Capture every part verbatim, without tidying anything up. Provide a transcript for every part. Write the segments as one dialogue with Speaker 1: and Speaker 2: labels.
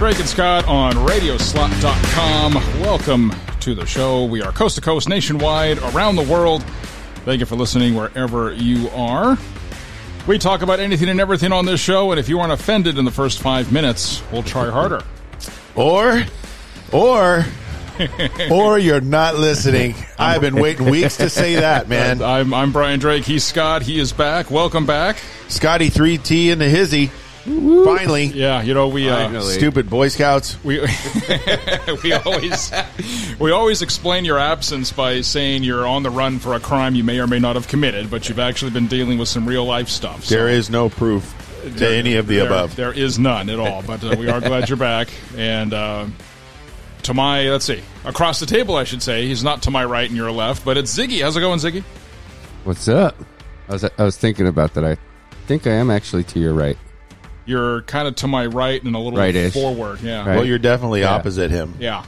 Speaker 1: Drake and Scott on radio slot dot com. Welcome to the show. We are coast to coast, nationwide, around the world. Thank you for listening wherever you are. We talk about anything and everything on this show, and if you aren't offended in the first five minutes, we'll try harder.
Speaker 2: Or, or, or you're not listening. I've been waiting weeks to say that, man.
Speaker 1: I'm, I'm Brian Drake. He's Scott. He is back. Welcome back.
Speaker 2: Scotty three T into hizzy. Woo. Finally.
Speaker 1: Yeah, you know, we... Uh,
Speaker 2: Stupid Boy Scouts.
Speaker 1: We we always we always explain your absence by saying you're on the run for a crime you may or may not have committed, but you've actually been dealing with some real-life stuff. So.
Speaker 2: There is no proof to there, any of the
Speaker 1: there,
Speaker 2: above.
Speaker 1: There is none at all, but uh, we are glad you're back. And uh, to my, let's see, across the table, I should say. He's not to my right and your left, but it's Ziggy. How's it going, Ziggy?
Speaker 3: What's up? I was I was thinking about that. I think I am actually to your right.
Speaker 1: You're kind of to my right and a little
Speaker 3: Right-ish.
Speaker 1: forward. Yeah.
Speaker 2: Right. Well, you're definitely
Speaker 3: yeah.
Speaker 2: opposite him.
Speaker 1: Yeah.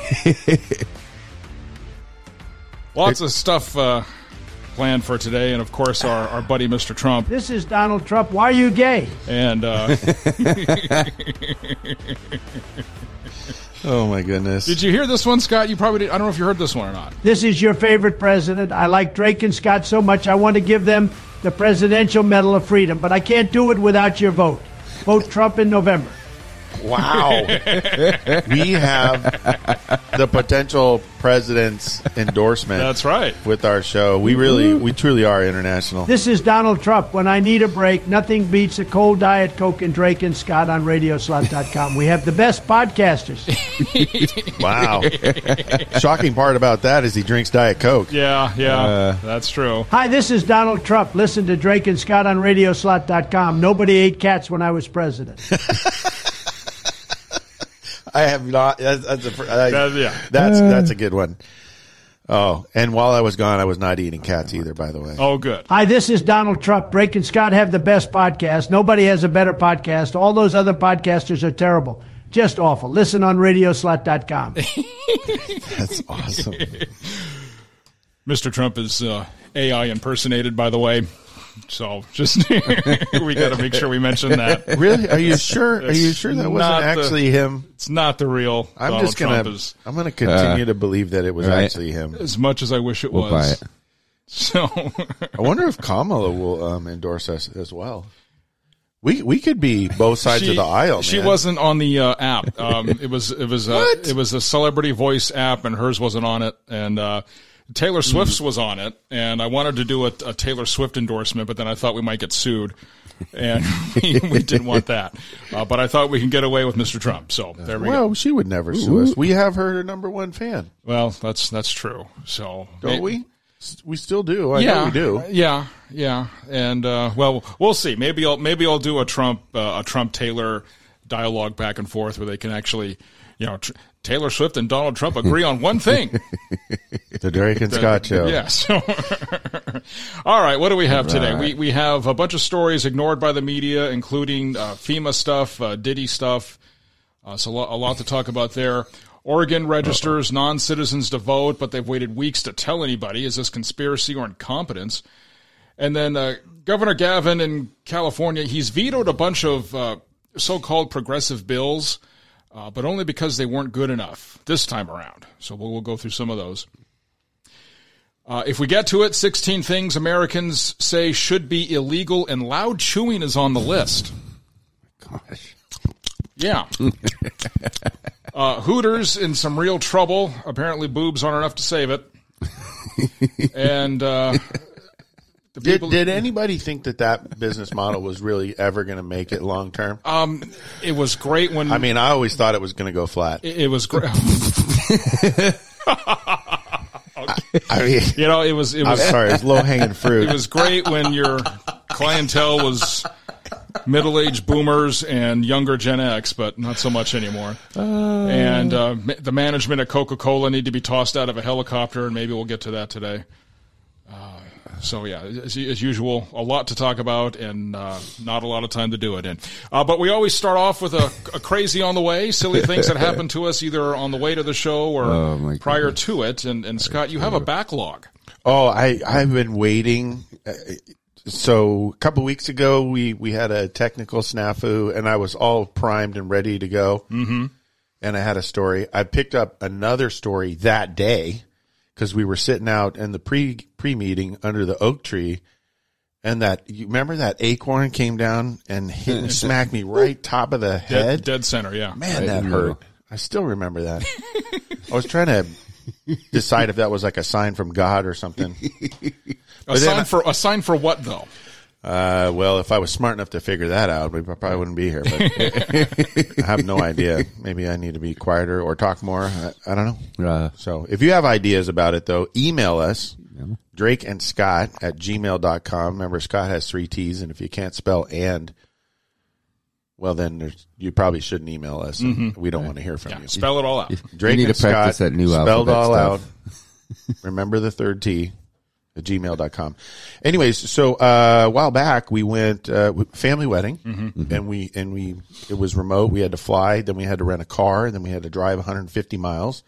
Speaker 1: Lots of stuff uh, planned for today, and of course, our, our buddy Mister Trump.
Speaker 4: This is Donald Trump. Why are you gay?
Speaker 1: And uh,
Speaker 2: oh my goodness!
Speaker 1: Did you hear this one, Scott? You probably did. I don't know if you heard this one or not.
Speaker 4: This is your favorite president. I like Drake and Scott so much. I want to give them the Presidential Medal of Freedom, but I can't do it without your vote. Vote Trump in November.
Speaker 2: Wow. We have the potential president's endorsement.
Speaker 1: That's right.
Speaker 2: With our show. We really, we truly are international.
Speaker 4: This is Donald Trump. When I need a break, nothing beats a cold Diet Coke and Drake and Scott on radio slot dot com. We have the best podcasters.
Speaker 2: Wow. Shocking part about that is he drinks Diet Coke.
Speaker 1: Yeah, yeah, uh, that's true.
Speaker 4: Hi, this is Donald Trump. Listen to Drake and Scott on radio slot dot com. Nobody ate cats when I was president.
Speaker 2: I have not. That's that's a, I,
Speaker 1: that, yeah.
Speaker 2: that's that's a good one. Oh, and while I was gone, I was not eating cats either, by the way.
Speaker 1: Oh, good.
Speaker 4: Hi, this is Donald Trump. Drake and Scott have the best podcast. Nobody has a better podcast. All those other podcasters are terrible. Just awful. Listen on radio slot dot com.
Speaker 2: That's awesome.
Speaker 1: Mister Trump is uh, A I impersonated, by the way. So just we got to make sure we mention that.
Speaker 2: Really? Are you sure? Are you sure that wasn't actually
Speaker 1: the,
Speaker 2: him?
Speaker 1: It's not the real.
Speaker 2: I'm
Speaker 1: Donald
Speaker 2: just gonna.
Speaker 1: Trump is,
Speaker 2: I'm gonna continue
Speaker 3: uh,
Speaker 2: to believe that it was
Speaker 3: right.
Speaker 2: actually him.
Speaker 1: As much as I wish it
Speaker 3: we'll
Speaker 1: was.
Speaker 3: Buy it.
Speaker 1: So
Speaker 2: I wonder if Kamala will um, endorse us as well. We we could be both sides
Speaker 1: she,
Speaker 2: of the aisle.
Speaker 1: She
Speaker 2: man.
Speaker 1: wasn't on the uh, app. Um, it was it was uh, it was a celebrity voice app, and hers wasn't on it. And uh, Taylor Swift's mm. was on it, and I wanted to do a, a Taylor Swift endorsement, but then I thought we might get sued, and we, we didn't want that. Uh, but I thought we can get away with Mister Trump, so there we
Speaker 2: well, go.
Speaker 1: Well,
Speaker 2: she would never sue us. We have her number one fan.
Speaker 1: Well, that's that's true. So
Speaker 2: don't we? We still do. I
Speaker 1: yeah,
Speaker 2: know we do.
Speaker 1: Yeah, yeah, and uh, well, we'll see. Maybe I'll maybe I'll do a Trump uh, a Trump Taylor dialogue back and forth where they can actually, you know, tr- Taylor Swift and Donald Trump agree on one thing.
Speaker 2: The Drake and the, Scott show.
Speaker 1: Yes. Yeah, so all right, what do we have
Speaker 3: right.
Speaker 1: today? We we have a bunch of stories ignored by the media, including uh, FEMA stuff, uh, Diddy stuff. Uh, so a lot, a lot to talk about there. Oregon registers Uh-oh. non-citizens to vote, but they've waited weeks to tell anybody. Is this conspiracy or incompetence? And then uh, Governor Gavin in California, he's vetoed a bunch of uh, so-called progressive bills, uh, but only because they weren't good enough this time around. So we'll, we'll go through some of those. Uh, if we get to it, sixteen things Americans say should be illegal, and loud chewing is on the list.
Speaker 3: Gosh.
Speaker 1: Yeah. Uh, Hooters in some real trouble. Apparently boobs aren't enough to save it. And uh, the
Speaker 2: did,
Speaker 1: people,
Speaker 2: did anybody think that that business model was really ever going to make it long term?
Speaker 1: Um, it was great when...
Speaker 2: I mean, I always thought it was going to go flat.
Speaker 1: It, it was great.
Speaker 2: I, I mean,
Speaker 1: you know, it was... It was
Speaker 2: I'm sorry, it's low-hanging fruit.
Speaker 1: It was great when your clientele was... middle-aged boomers and younger Gen X, but not so much anymore. Uh, and uh, the management at Coca-Cola need to be tossed out of a helicopter, and maybe we'll get to that today. Uh, so, yeah, as, as usual, a lot to talk about and uh, not a lot of time to do it in. Uh, but we always start off with a, a crazy on the way, silly things that happen to us either on the way to the show or
Speaker 3: oh,
Speaker 1: prior
Speaker 3: goodness.
Speaker 1: to it. And, and Scott, you have a backlog.
Speaker 2: Oh, I, I've been waiting. so a couple weeks ago, we, we had a technical snafu, and I was all primed and ready to go. Mm-hmm. And I had a story. I picked up another story that day because we were sitting out in the pre pre meeting under the oak tree, and that you remember that acorn came down and hit and smacked me right top of the head,
Speaker 1: dead, dead center. Yeah,
Speaker 2: man,
Speaker 3: right
Speaker 2: that hurt. I still remember that. I was trying to decide if that was like a sign from God or something.
Speaker 1: A sign for a sign for what though?
Speaker 2: Uh, well, if I was smart enough to figure that out, we probably wouldn't be here. But I have no idea. Maybe I need to be quieter or talk more. I, I don't know.
Speaker 3: Uh,
Speaker 2: So if you have ideas about it, though, email us, Drake and Scott at gmail dot com. Remember, Scott has three T's, and if you can't spell and, well, then there's, you probably shouldn't email us. And we don't want to hear from
Speaker 1: Yeah,
Speaker 2: you.
Speaker 1: spell it all out.
Speaker 2: Drake
Speaker 3: you need
Speaker 2: and
Speaker 3: to practice
Speaker 2: Scott,
Speaker 3: that new
Speaker 2: spelled
Speaker 3: alphabet
Speaker 2: all
Speaker 3: stuff.
Speaker 2: out. Remember the third T. At gmail dot com. Anyways, so uh, a while back we went uh, family wedding, mm-hmm. and we and we it was remote. We had to fly, then we had to rent a car, and then we had to drive one hundred fifty miles.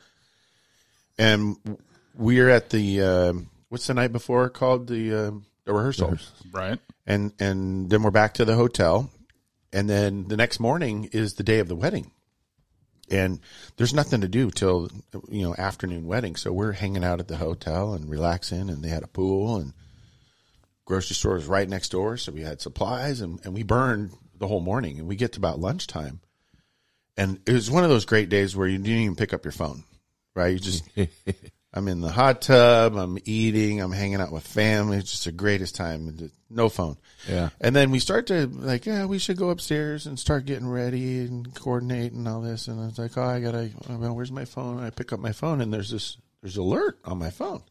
Speaker 2: And we are at the uh, what's the night before called the uh, the rehearsal,
Speaker 1: Right.
Speaker 2: and and then we're back to the hotel, and then the next morning is the day of the wedding. And there's nothing to do till, you know, afternoon wedding. So we're hanging out at the hotel and relaxing, and they had a pool, and grocery store was right next door. So we had supplies, and, and we burned the whole morning, and we get to about lunchtime. And it was one of those great days where you didn't even pick up your phone, right? You just, I'm in the hot tub, I'm eating, I'm hanging out with family. It's just the greatest time. No phone.
Speaker 3: Yeah.
Speaker 2: And then we start to like, yeah, we should go upstairs and start getting ready and coordinate and all this. And I was like, oh, I gotta, well, where's my phone? And I pick up my phone, and there's this, there's an alert on my phone.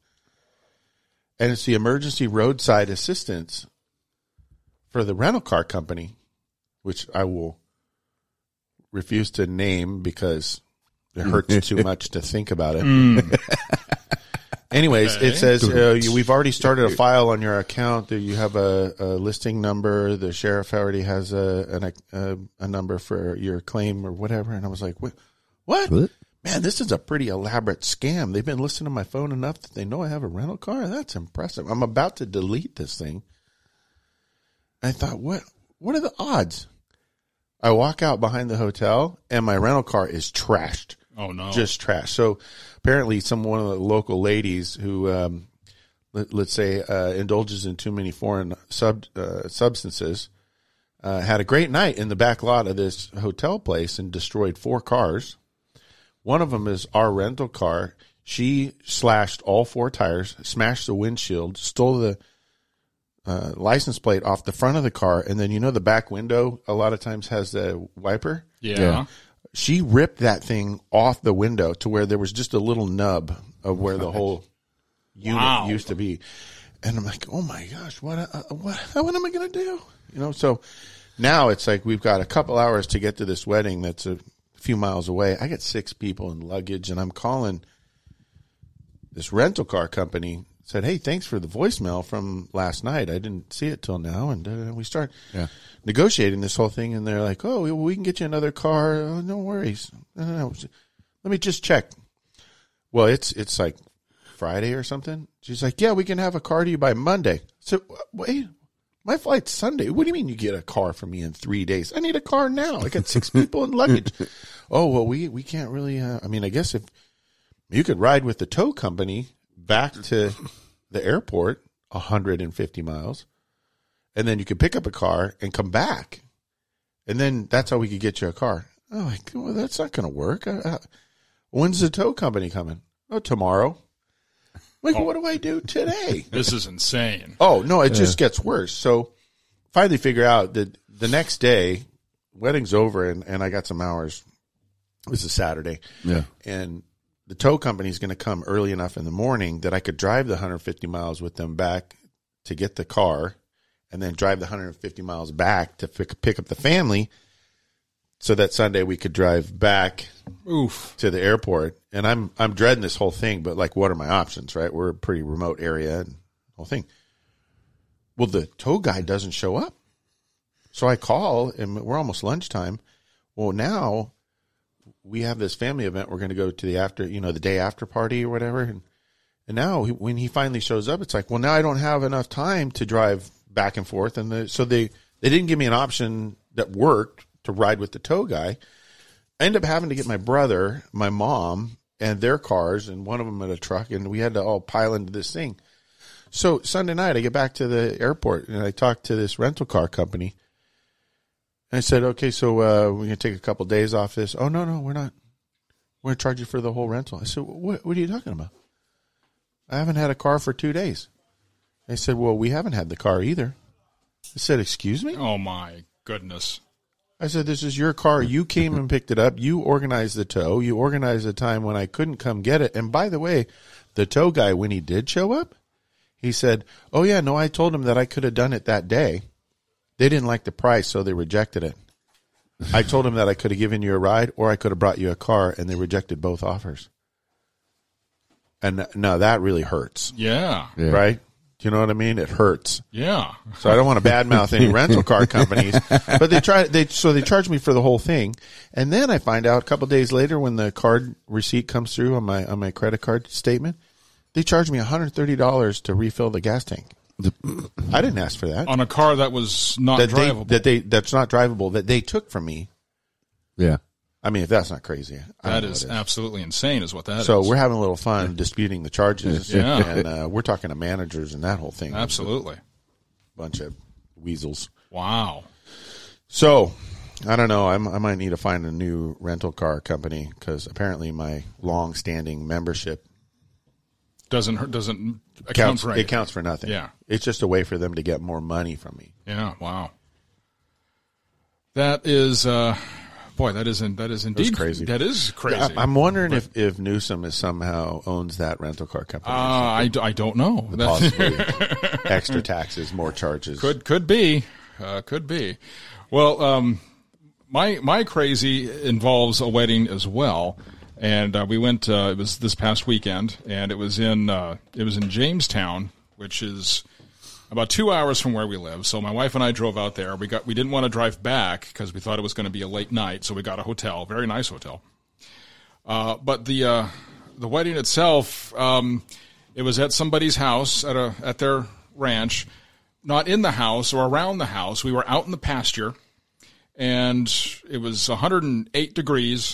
Speaker 2: And it's the emergency roadside assistance for the rental car company, which I will refuse to name because it hurts too much to think about it. Mm. Anyways, okay. It says uh, you, we've already started a file on your account. That you have a, a listing number. The sheriff already has a, an, a a number for your claim or whatever. And I was like, what? What? what? Man, this is a pretty elaborate scam. They've been listening to my phone enough that they know I have a rental car. That's impressive. I'm about to delete this thing. I thought, what? What are the odds? I walk out behind the hotel, and my rental car is trashed.
Speaker 1: Oh, no.
Speaker 2: Just trash. So apparently some one of the local ladies who, um, let, let's say, uh, indulges in too many foreign sub uh, substances uh, had a great night in the back lot of this hotel place and destroyed four cars. One of them is our rental car. She slashed all four tires, smashed the windshield, stole the uh, license plate off the front of the car, and then, you know, the back window a lot of times has the wiper?
Speaker 1: Yeah.
Speaker 3: Yeah.
Speaker 2: She ripped that thing off the window to where there was just a little nub of where the whole unit
Speaker 1: Wow.
Speaker 2: used to be. And I'm like, oh my gosh, what, uh, what, what am I going to do? You know, so now it's like we've got a couple hours to get to this wedding that's a few miles away. I got six people in luggage, and I'm calling this rental car company. Said, hey, thanks for the voicemail from last night. I didn't see it till now. And uh, we start
Speaker 3: Yeah.
Speaker 2: negotiating this whole thing, and they're like, oh, well, we can get you another car. Oh, no worries. No, no, no. Let me just check. Well, it's it's like Friday or something. She's like, yeah, we can have a car to you by Monday. So, wait, my flight's Sunday. What do you mean you get a car for me in three days? I need a car now. I got six people in luggage. Oh, well, we, we can't really, uh, I mean, I guess if you could ride with the tow company back to the airport, one hundred fifty miles, and then you could pick up a car and come back, and then that's how we could get you a car. Oh, like, well, that's not going to work. Uh, uh, when's the tow company coming? Oh, tomorrow. Like, oh. What do I do today?
Speaker 1: This is insane.
Speaker 2: Oh, no, it just gets worse. So finally figure out that the next day, wedding's over, and, and I got some hours. It was a Saturday.
Speaker 3: Yeah.
Speaker 2: And the tow company is going to come early enough in the morning that I could drive the one hundred fifty miles with them back to get the car, and then drive the one hundred fifty miles back to pick, pick up the family, so that Sunday we could drive back
Speaker 1: Oof.
Speaker 2: to the airport. And I'm I'm dreading this whole thing, but like, what are my options, right? We're a pretty remote area and the whole thing. Well, the tow guy doesn't show up. So I call, and we're almost lunchtime. Well, now we have this family event. We're going to go to the after, you know, the day after party or whatever. And, and now he, when he finally shows up, it's like, well, now I don't have enough time to drive back and forth. And the, so they, they didn't give me an option that worked to ride with the tow guy. I ended up having to get my brother, my mom, and their cars, and one of them in a truck, and we had to all pile into this thing. So Sunday night, I get back to the airport, and I talked to this rental car company. And I said, okay, so uh, we're going to take a couple days off this. Oh, no, no, we're not. We're going to charge you for the whole rental. I said, what, what are you talking about? I haven't had a car for two days. They said, well, we haven't had the car either. I said, excuse me?
Speaker 1: Oh, my goodness.
Speaker 2: I said, this is your car. You came and picked it up. You organized the tow. You organized the time when I couldn't come get it. And by the way, the tow guy, when he did show up, he said, oh, yeah, no, I told him that I could have done it that day. They didn't like the price, so they rejected it. I told him that I could have given you a ride or I could have brought you a car, and they rejected both offers. And no, that really hurts.
Speaker 1: Yeah.
Speaker 3: Yeah.
Speaker 2: Right? Do you know what I mean? It hurts.
Speaker 1: Yeah.
Speaker 2: So I don't want to badmouth any rental car companies, but they try. They so they charged me for the whole thing, and then I find out a couple of days later when the card receipt comes through on my on my credit card statement, they charged me one hundred thirty dollars to refill the gas tank. I didn't ask for that.
Speaker 1: On a car that was not
Speaker 2: That they,
Speaker 1: drivable.
Speaker 2: that they that's not drivable that they took from me.
Speaker 3: Yeah.
Speaker 2: I mean, if that's not crazy, I
Speaker 1: That
Speaker 2: don't know
Speaker 1: is
Speaker 2: what it
Speaker 1: absolutely insane is what that
Speaker 2: So
Speaker 1: is.
Speaker 2: we're having a little fun disputing the charges,
Speaker 1: Yeah.
Speaker 2: and uh, we're talking to managers and that whole thing.
Speaker 1: Absolutely.
Speaker 2: Bunch of weasels.
Speaker 1: Wow.
Speaker 2: So, I don't know. I'm, I might need to find a new rental car company because apparently my long-standing membership
Speaker 1: Doesn't hurt, doesn't account
Speaker 2: counts.
Speaker 1: for
Speaker 2: It
Speaker 1: anything.
Speaker 2: counts for nothing.
Speaker 1: Yeah.
Speaker 2: It's just a way for them to get more money from me.
Speaker 1: Yeah, wow. That is, uh, boy, that isn't, that is indeed
Speaker 2: crazy.
Speaker 1: That is crazy.
Speaker 2: I, I'm wondering if, if Newsom is somehow owns that rental car company.
Speaker 1: uh, I, d- I don't know. That
Speaker 2: Possibly extra taxes, more charges.
Speaker 1: could, could be, uh, could be. Well, um, my, my crazy involves a wedding as well. And, uh, we went, uh, it was this past weekend, and it was in, uh, it was in Jamestown, which is about two hours from where we live. So my wife and I drove out there. We got, we didn't want to drive back because we thought it was going to be a late night. So we got a hotel, very nice hotel. Uh, but the, uh, the wedding itself, um, it was at somebody's house at a, at their ranch, not in the house or around the house. We were out in the pasture, and it was one hundred eight degrees.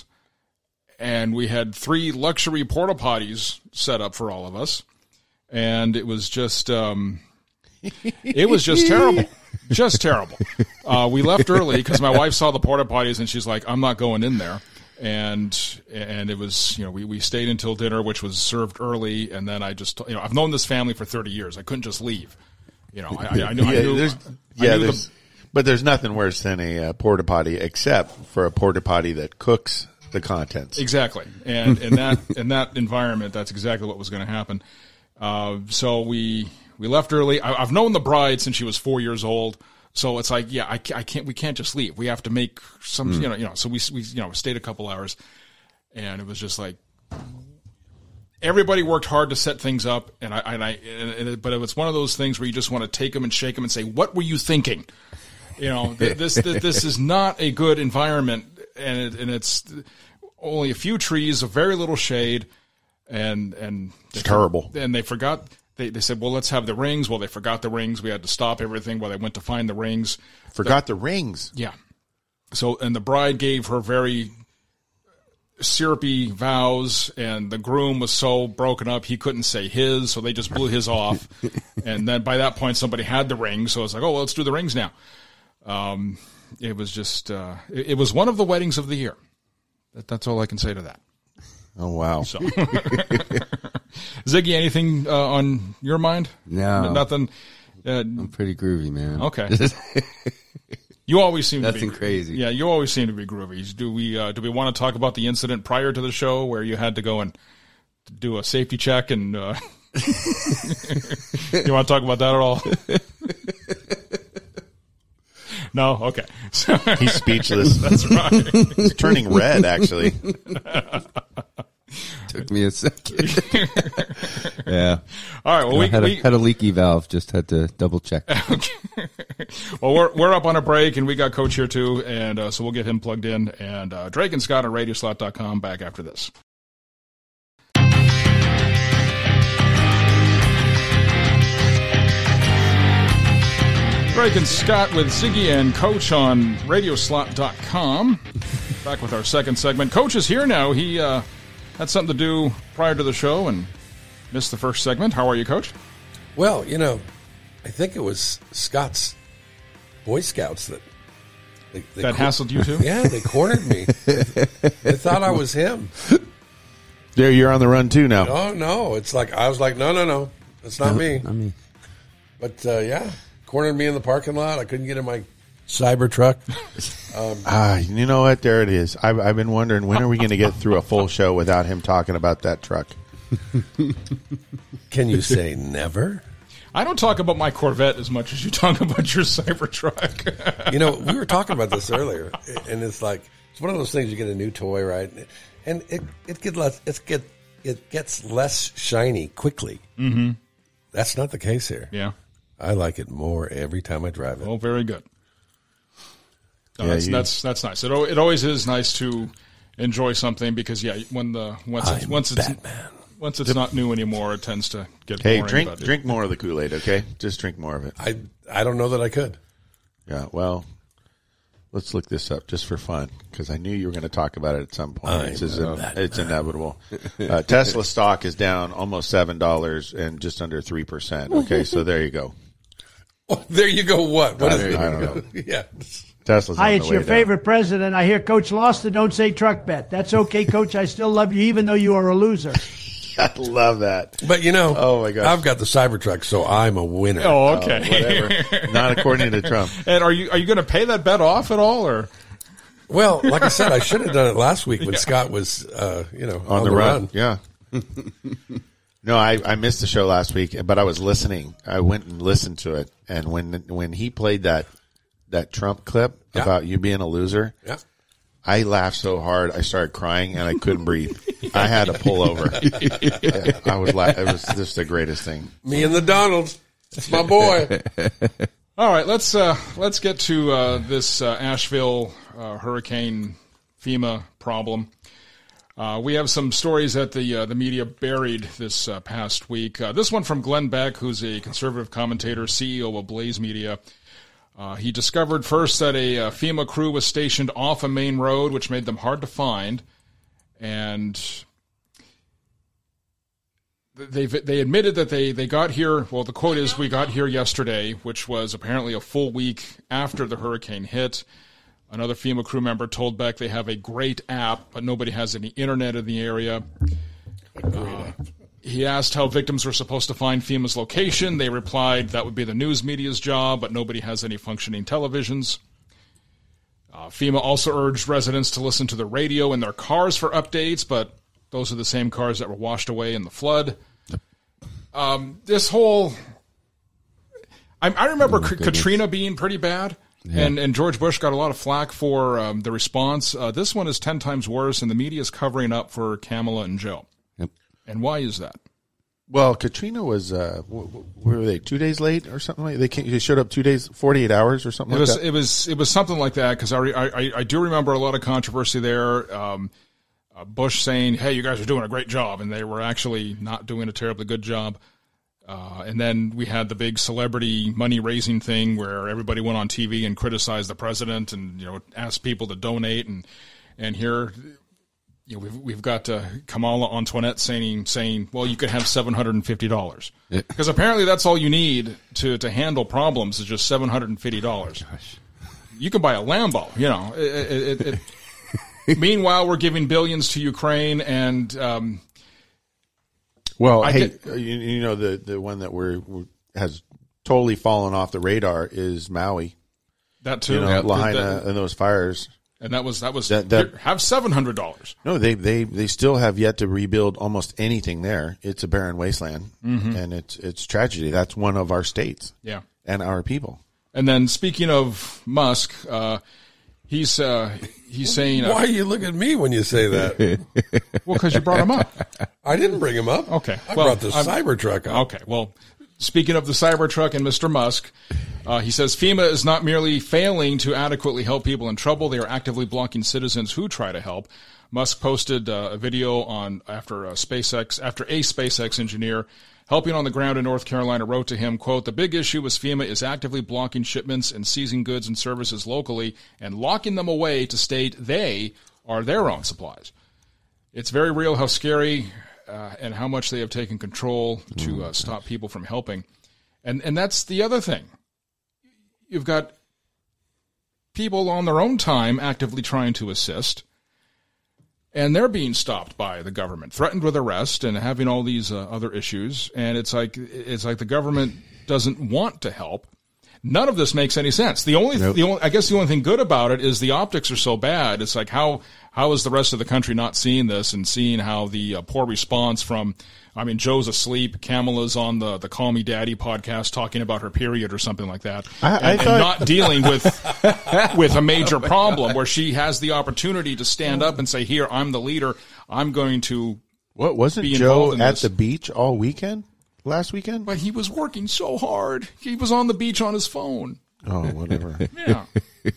Speaker 1: And we had three luxury porta potties set up for all of us. And it was just, um, it was just terrible. Just terrible. Uh, we left early because my wife saw the porta potties and she's like, I'm not going in there. And, and it was, you know, we, we stayed until dinner, which was served early. And then I just, you know, I've known this family for thirty years. I couldn't just leave. You know, I, I, I knew,
Speaker 2: yeah,
Speaker 1: I knew,
Speaker 2: there's,
Speaker 1: I
Speaker 2: yeah
Speaker 1: knew
Speaker 2: there's,
Speaker 1: the,
Speaker 2: but there's nothing worse than a uh, porta potty, except for a porta potty that cooks the contents.
Speaker 1: Exactly. And in that in that environment, that's exactly what was going to happen. Uh, so we we left early. I, I've known the bride since she was four years old. So it's like, yeah, I, I can't. We can't just leave. We have to make some, mm. you know, you know. So we we you know stayed a couple hours, and it was just like everybody worked hard to set things up, and I and I. And it, but it was one of those things where you just want to take them and shake them and say, "What were you thinking?" You know, this this, this is not a good environment. And it, and it's only a few trees, a very little shade, and and
Speaker 2: it's terrible.
Speaker 1: And they forgot. They they said, well, let's have the rings. Well, they forgot the rings. We had to stop everything while they went to find the rings.
Speaker 2: Forgot the, the rings.
Speaker 1: Yeah. So and the bride gave her very syrupy vows, and the groom was so broken up he couldn't say his, so they just blew his off. And then by that point, somebody had the rings, so it's like, oh, well, let's do the rings now. Um. It was just, uh, it, it was one of the weddings of the year. That, that's all I can say to that.
Speaker 2: Oh, wow.
Speaker 1: So. Ziggy, anything uh, on your mind?
Speaker 3: No.
Speaker 1: Nothing? Uh,
Speaker 3: I'm pretty groovy, man.
Speaker 1: Okay. You always seem to be.
Speaker 3: Nothing crazy.
Speaker 1: Yeah, you always seem to be groovy. Do we, uh, do we want to talk about the incident prior to the show where you had to go and do a safety check? And uh, you want to talk about that at all? No? Okay.
Speaker 2: He's speechless.
Speaker 1: That's right.
Speaker 2: He's turning red, actually.
Speaker 3: Took me a second. Yeah.
Speaker 1: All right. Well, we
Speaker 3: had, a,
Speaker 1: we
Speaker 3: had a leaky valve. Just had to double check.
Speaker 1: Okay. Well, we're we're up on a break, and we got Coach here too, and uh, so we'll get him plugged in. And uh, Drake and Scott on radio slot dot com back after this. Drake and Scott with Ziggy and Coach on radio slot dot com. Back with our second segment. Coach is here now. He uh, had something to do prior to the show and missed the first segment. How are you, Coach?
Speaker 5: Well, you know, I think it was Scott's Boy Scouts that they, they
Speaker 1: that cor- hassled you too.
Speaker 5: Yeah, they cornered me. They thought I was him.
Speaker 2: There, you're on the run too now.
Speaker 5: Oh no, it's like I was like, no, no, no, it's not
Speaker 3: No,
Speaker 5: me.
Speaker 3: not me.
Speaker 5: But uh, yeah, cornered me in the parking lot. I couldn't get in my cyber truck. Um,
Speaker 2: Ah, you know what? There it is. I've, I've been wondering, when are we going to get through a full show without him talking about that truck?
Speaker 5: Can you say never?
Speaker 1: I don't talk about my Corvette as much as you talk about your Cybertruck.
Speaker 5: You know, we were talking about this earlier, and it's like it's one of those things. You get a new toy, right? And it it get less. It get it gets less shiny quickly. Mm-hmm. That's not the case here.
Speaker 1: Yeah.
Speaker 5: I like it more every time I drive it.
Speaker 1: Oh, very good. No,
Speaker 2: Yeah,
Speaker 1: that's,
Speaker 2: you-
Speaker 1: that's that's nice. It al- it always is nice to enjoy something because yeah, when the once it's,
Speaker 5: I'm
Speaker 1: once it's
Speaker 5: Batman.
Speaker 1: once it's not new anymore, it tends to get
Speaker 2: Hey,
Speaker 1: boring.
Speaker 2: drink
Speaker 1: but it-
Speaker 2: drink more of the Kool-Aid, okay? Just drink more of it.
Speaker 5: I I don't know that I could.
Speaker 2: Yeah, well, let's look this up just for fun because I knew you were going to talk about it at some point.
Speaker 5: I
Speaker 2: It's, just
Speaker 5: know
Speaker 2: in-
Speaker 5: that,
Speaker 2: it's inevitable. Uh, Tesla stock is down almost seven dollars and just under three percent. Okay, so there you go.
Speaker 5: Oh, there you go. What? What
Speaker 2: I-
Speaker 5: is it?
Speaker 2: I don't know.
Speaker 5: Yeah.
Speaker 2: Tesla's
Speaker 4: Hi,
Speaker 2: on
Speaker 4: it's
Speaker 2: the way
Speaker 4: your
Speaker 2: down.
Speaker 4: favorite president. I hear Coach lost the Don't Say Truck bet. That's okay, Coach. I still love you, even though you are a loser.
Speaker 2: I love that.
Speaker 5: But you know,
Speaker 2: Oh, my gosh.
Speaker 5: I've got the Cybertruck, so I'm a winner.
Speaker 1: Oh, okay.
Speaker 2: Whatever. Not according to Trump.
Speaker 1: And are you are you going to pay that bet off at all, or
Speaker 5: Well, like I said, I should have done it last week when Scott was, uh, you know,
Speaker 2: On, the, run. Yeah. No, I, I missed the show last week, but I was listening. I went and listened to it, and when when he played that that Trump clip
Speaker 5: Yeah.
Speaker 2: about you being a loser,
Speaker 5: Yeah.
Speaker 2: I laughed so hard I started crying and I couldn't breathe. I had to pull over. Yeah, I was la- it was just the greatest thing.
Speaker 5: Me and the Donalds. It's my boy.
Speaker 1: all right? Let's uh, let's get to uh, this uh, Asheville uh, hurricane FEMA problem. Uh, we have some stories that the uh, the media buried this uh, past week. Uh, this one from Glenn Beck, who's a conservative commentator, C E O of Blaze Media. Uh, he discovered first that a uh, FEMA crew was stationed off a main road, which made them hard to find, and they they admitted that they, they got here. Well, the quote is, "We got here yesterday," which was apparently a full week after the hurricane hit. Another FEMA crew member told Beck they have a great app, but nobody has any internet in the area. Uh, he asked how victims were supposed to find FEMA's location. They replied that would be the news media's job, but nobody has any functioning televisions. Uh, FEMA also urged residents to listen to the radio in their cars for updates, but those are the same cars that were washed away in the flood. Um, this whole... I, I remember K- Katrina being pretty bad.
Speaker 3: Yeah.
Speaker 1: And and George Bush got a lot of flack for um, the response. Uh, this one is ten times worse, and the media is covering up for Kamala and Joe.
Speaker 3: Yep.
Speaker 1: And why is that?
Speaker 2: Well, Katrina was, uh, wh- wh- where were they, two days late or something like that? They, came, they showed up two days, forty-eight hours or something
Speaker 1: It
Speaker 2: like
Speaker 1: was
Speaker 2: that?
Speaker 1: it was it was something like that because I, re- I I do remember a lot of controversy there. Um, uh, Bush saying, "Hey, you guys are doing a great job," and they were actually not doing a terribly good job. Uh, and then we had the big celebrity money raising thing where everybody went on T V and criticized the president and, you know, asked people to donate. And, and here, you know, we've, we've got uh, Kamala Antoinette saying, saying, well, you could have seven hundred fifty dollars.
Speaker 3: Yeah.
Speaker 1: Because apparently that's all you need to, to handle problems is just seven hundred fifty dollars. You can buy a Lambo, you know. It, it, it, it. Meanwhile, we're giving billions to Ukraine and, um,
Speaker 2: Well,
Speaker 1: I
Speaker 2: hey,
Speaker 1: get-
Speaker 2: uh, you, you know, the, the one that we're, we're, has totally fallen off the radar is Maui.
Speaker 1: that too.
Speaker 2: You know,
Speaker 1: That-
Speaker 2: Lahaina
Speaker 1: that-
Speaker 2: and those fires.
Speaker 1: and that was, that was,
Speaker 2: That- that-
Speaker 1: here, have seven hundred dollars.
Speaker 2: No, they, they, they still have yet to rebuild almost anything there. It's a barren wasteland,
Speaker 1: Mm-hmm.
Speaker 2: and it's it's tragedy. That's one of our states
Speaker 1: Yeah.
Speaker 2: and our people.
Speaker 1: And then speaking of Musk, uh, he's uh, he's saying, uh,
Speaker 5: Why you look at me when you say that?
Speaker 1: well, because you brought him up.
Speaker 5: I didn't bring him up.
Speaker 1: Okay.
Speaker 5: I
Speaker 1: Well,
Speaker 5: brought the
Speaker 1: I'm-
Speaker 5: Cybertruck up.
Speaker 1: Okay, well, speaking of the Cybertruck and Mister Musk, uh, he says FEMA is not merely failing to adequately help people in trouble; they are actively blocking citizens who try to help. Musk posted uh, a video on after uh, SpaceX after a SpaceX engineer helping on the ground in North Carolina, wrote to him, quote, "The big issue with FEMA is actively blocking shipments and seizing goods and services locally and locking them away to state they are their own supplies. It's very real how scary uh, and how much they have taken control to uh, stop people from helping." And and that's the other thing. You've got people on their own time actively trying to assist, and they're being stopped by the government, threatened with arrest, and having all these uh, other issues. And it's like it's like the government doesn't want to help. None of this makes any sense. The only, nope. the only, I guess, the only thing good about it is the optics are so bad. It's like how how is the rest of the country not seeing this and seeing how the uh, poor response from, I mean, Joe's asleep, Kamala's on the the Call Me Daddy podcast talking about her period or something like that,
Speaker 2: I,
Speaker 1: and,
Speaker 2: I
Speaker 1: and
Speaker 2: thought...
Speaker 1: not dealing with with a major problem where she has the opportunity to stand up and say, "Here, I'm the leader. I'm going to."
Speaker 2: What wasn't
Speaker 1: be
Speaker 2: Joe
Speaker 1: in
Speaker 2: at
Speaker 1: this.
Speaker 2: the beach all weekend? Last weekend?
Speaker 1: But he was working so hard. He was on the beach on his phone.
Speaker 2: Oh, whatever.
Speaker 1: Yeah.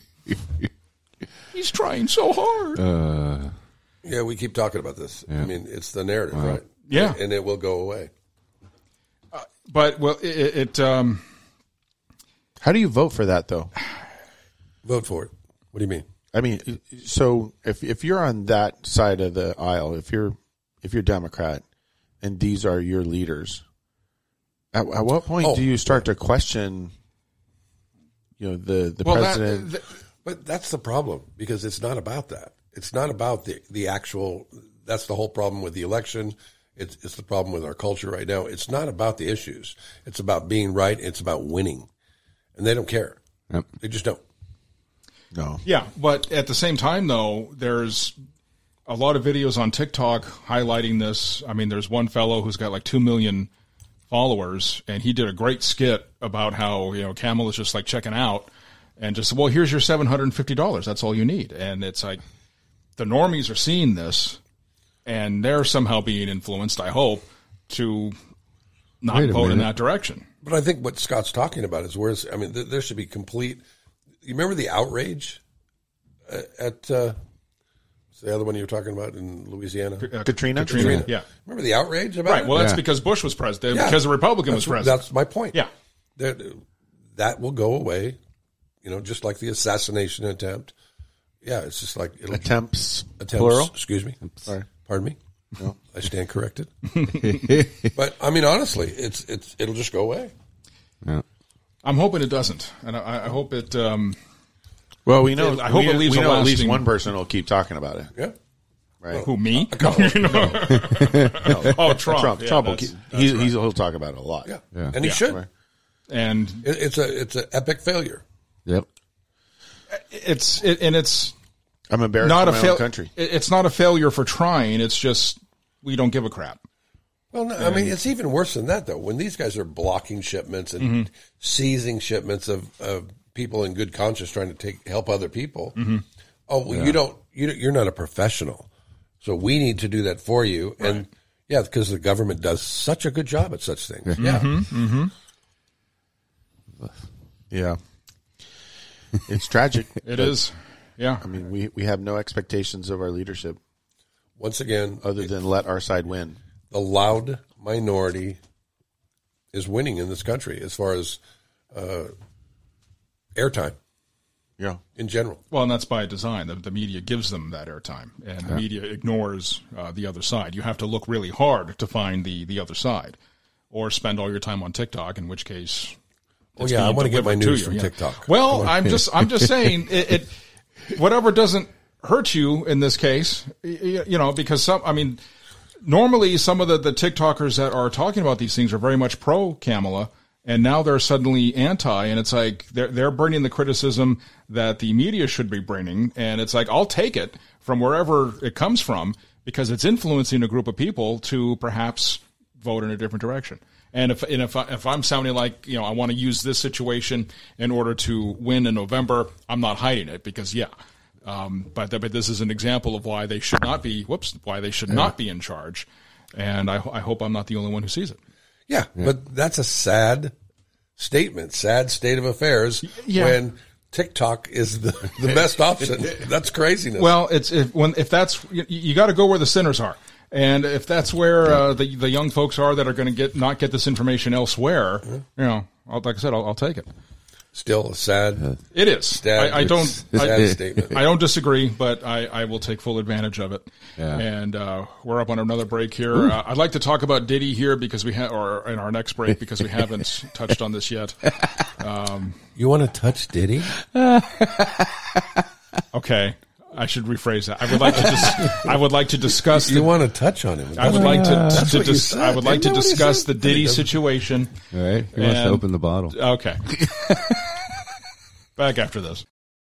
Speaker 1: He's trying so hard.
Speaker 3: Uh,
Speaker 5: Yeah, we keep talking about this.
Speaker 3: Yeah.
Speaker 5: I mean, it's the narrative, right?
Speaker 1: Yeah.
Speaker 5: And it will go away.
Speaker 1: Uh, but, well, it, it um,
Speaker 2: How do you vote for that, though?
Speaker 5: Vote for it. What do you mean?
Speaker 2: I mean, so if if you're on that side of the aisle, if you're if you're Democrat, and these are your leaders, at, at what point
Speaker 5: Oh.
Speaker 2: do you start to question, you know, the the
Speaker 1: well,
Speaker 2: president?
Speaker 1: that, that,
Speaker 5: But that's the problem, because it's not about that. It's not about the, the actual, that's the whole problem with the election. It's, it's the problem with our culture right now. It's not about the issues. It's about being right. It's about winning. And they don't care.
Speaker 3: Yep.
Speaker 5: They just don't.
Speaker 2: No.
Speaker 1: yeah, but at the same time, though, there's a lot of videos on TikTok highlighting this. I mean, there's one fellow who's got like two million followers, and he did a great skit about how, you know, Kamala's just like checking out and just, well, here's your seven hundred fifty dollars. That's all you need. And it's like the normies are seeing this, and they're somehow being influenced, I hope, to not
Speaker 3: Wait a
Speaker 1: vote in
Speaker 3: minute.
Speaker 1: that direction.
Speaker 5: But I think what Scott's talking about is where's, I mean, th- there should be complete, you remember the outrage at, at uh, what's the other one you were talking about in Louisiana?
Speaker 1: Uh,
Speaker 2: Katrina?
Speaker 1: Katrina, yeah.
Speaker 5: Remember the outrage about
Speaker 1: Right.
Speaker 5: it?
Speaker 1: Well, that's
Speaker 3: Yeah.
Speaker 1: because Bush was president,
Speaker 5: Yeah.
Speaker 1: because a Republican
Speaker 5: that's,
Speaker 1: was president.
Speaker 5: That's my point.
Speaker 1: Yeah.
Speaker 5: That, that will go away, you know, just like the assassination attempt. Yeah, it's just like it'll,
Speaker 2: Attempts,
Speaker 5: attempts.
Speaker 2: plural?
Speaker 5: Excuse me.
Speaker 2: Sorry.
Speaker 5: Pardon me. No, I stand corrected. But I mean, honestly, it's it's it'll just go away.
Speaker 3: yeah.
Speaker 1: I'm hoping it doesn't, and I, I hope it. Um,
Speaker 2: Well, we know.
Speaker 1: I hope
Speaker 2: we,
Speaker 1: it leaves
Speaker 2: we
Speaker 1: a
Speaker 2: know at least
Speaker 1: lasting-
Speaker 2: one person will keep talking about it,
Speaker 5: Yeah.
Speaker 2: right?
Speaker 1: who me?
Speaker 5: couple.
Speaker 1: You know? Oh, Trump.
Speaker 2: Trump.
Speaker 1: Yeah,
Speaker 2: Trump. Will
Speaker 1: that's-
Speaker 2: keep,
Speaker 1: that's
Speaker 2: he's,
Speaker 1: right.
Speaker 2: he's, he'll talk about it a lot.
Speaker 5: Yeah.
Speaker 3: Yeah.
Speaker 5: And he
Speaker 1: Yeah.
Speaker 5: should.
Speaker 2: Right.
Speaker 1: And
Speaker 5: It, it's a it's an epic failure.
Speaker 3: Yep.
Speaker 1: it's it, and it's
Speaker 2: I'm embarrassed
Speaker 1: not
Speaker 2: for
Speaker 1: a
Speaker 2: my
Speaker 1: fail-
Speaker 2: own country.
Speaker 1: it- It's not a failure for trying. It's just we don't give a crap.
Speaker 5: Well, no, I mean, it's even worse than that, though. When these guys are blocking shipments and
Speaker 1: Mm-hmm.
Speaker 5: seizing shipments of, of people in good conscience trying to take help other people.
Speaker 1: Mm-hmm.
Speaker 5: Oh, well, you don't. You you're not a professional, so we need to do that for you. And yeah, because the government does such a good job at such things. Yeah,
Speaker 1: Mm-hmm.
Speaker 2: Yeah. It's tragic.
Speaker 1: It is. Yeah.
Speaker 2: I mean, we, we have no expectations of our leadership
Speaker 5: once again,
Speaker 2: other than let our side win.
Speaker 5: the loud minority is winning in this country as far as uh, airtime
Speaker 2: Yeah.
Speaker 5: in general.
Speaker 1: Well, and that's by design. The, the media gives them that airtime, and the media ignores uh, the other side. You have to look really hard to find the, the other side, or spend all your time on TikTok, in which case.
Speaker 5: Oh
Speaker 1: it's
Speaker 5: yeah, I
Speaker 1: being
Speaker 5: want to get my
Speaker 1: delivered
Speaker 5: news
Speaker 1: to
Speaker 5: from
Speaker 1: you. Yeah.
Speaker 5: TikTok.
Speaker 1: Well, I'm just I'm just saying it, it. Whatever doesn't hurt you in this case, you, you know, because some. I mean, normally some of the, the TikTokers that are talking about these things are very much pro Kamala, and now they're suddenly anti, and it's like they're they're bringing the criticism that the media should be bringing, and it's like I'll take it from wherever it comes from because it's influencing a group of people to perhaps vote in a different direction. And if and if I, if I'm sounding like, you know, I want to use this situation in order to win in November, I'm not hiding it because yeah. Um, but but this is an example of why they should not be. Whoops, why they should not be in charge. And I, I hope I'm not the only one who sees it.
Speaker 5: Yeah, but that's a sad statement, sad state of affairs
Speaker 1: Yeah.
Speaker 5: when TikTok is the, the best option. That's craziness.
Speaker 1: Well, it's if when if that's you, you got to go where the sinners are. And if that's where uh, the the young folks are that are going to get not get this information elsewhere, you know, I'll, like I said, I'll, I'll take it.
Speaker 5: Still a sad.
Speaker 1: It is.
Speaker 5: Sad,
Speaker 1: I, I don't.
Speaker 5: sad
Speaker 1: I,
Speaker 5: statement.
Speaker 1: I don't disagree, but I, I will take full advantage of it.
Speaker 3: Yeah.
Speaker 1: And uh, we're up on another break here. Uh, I'd like to talk about Diddy here because we have, or in our next break because we haven't touched on this yet. Um,
Speaker 5: You want to touch Diddy?
Speaker 1: okay, I should rephrase that. I would like to. Dis- I would like to discuss.
Speaker 5: You
Speaker 1: The,
Speaker 5: want to touch on him?
Speaker 1: I would like to.
Speaker 5: That's
Speaker 1: to
Speaker 5: what you
Speaker 1: dis-
Speaker 5: said.
Speaker 1: I would like to
Speaker 5: Isn't that what he
Speaker 1: discuss
Speaker 5: said?
Speaker 1: the Diddy
Speaker 5: He doesn't-
Speaker 1: situation.
Speaker 3: All right. He wants to
Speaker 1: And-
Speaker 3: open the bottle.
Speaker 1: Okay. Back after this.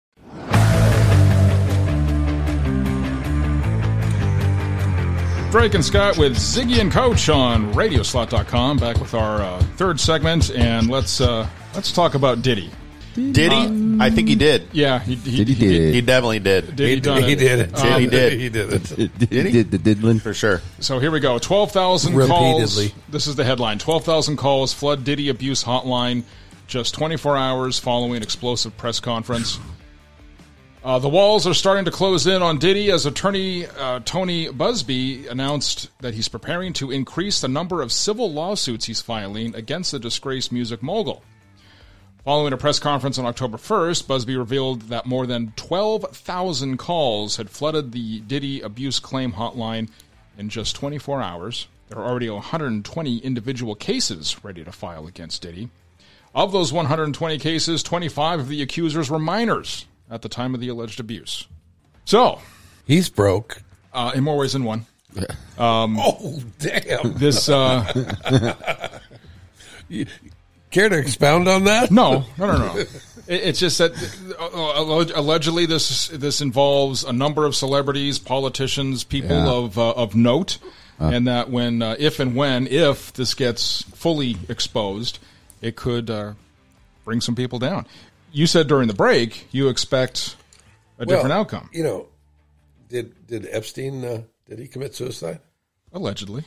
Speaker 1: Drake and Scott with Ziggy and Coach on radio slot dot com. Back with our uh, third segment, and let's uh, let's talk about Diddy.
Speaker 6: Did he? I think he did.
Speaker 1: Yeah, he, he,
Speaker 3: Diddy
Speaker 1: he
Speaker 3: did.
Speaker 6: He definitely did.
Speaker 1: Did he, done
Speaker 5: He
Speaker 1: it.
Speaker 5: did it.
Speaker 1: Um,
Speaker 5: he
Speaker 6: did.
Speaker 5: He did it.
Speaker 3: Did he? Did the diddlin'?
Speaker 6: For sure.
Speaker 1: So here we go. twelve thousand calls.
Speaker 5: Repeatedly.
Speaker 1: This is the headline. twelve thousand calls flood Diddy abuse hotline just twenty-four hours following explosive press conference. Uh, the walls are starting to close in on Diddy as attorney uh, Tony Busby announced that he's preparing to increase the number of civil lawsuits he's filing against the disgraced music mogul. Following a press conference on October first, Busby revealed that more than twelve thousand calls had flooded the Diddy abuse claim hotline in just twenty-four hours. There are already one hundred twenty individual cases ready to file against Diddy. Of those one hundred twenty cases, twenty-five of the accusers were minors at the time of the alleged abuse. So,
Speaker 5: He's broke.
Speaker 1: uh, in more ways than one,
Speaker 5: Oh, damn.
Speaker 1: this, uh,
Speaker 5: Care to expound on that?
Speaker 1: no, no, no, no. It, it's just that uh, allegedly this this involves a number of celebrities, politicians, people
Speaker 3: Yeah.
Speaker 1: of uh, of note, and that when, uh, if and when, if this gets fully exposed, it could uh, bring some people down. You said during the break you expect a
Speaker 5: Well,
Speaker 1: different outcome,
Speaker 5: You know, did did Epstein, uh, did he commit suicide?
Speaker 1: allegedly.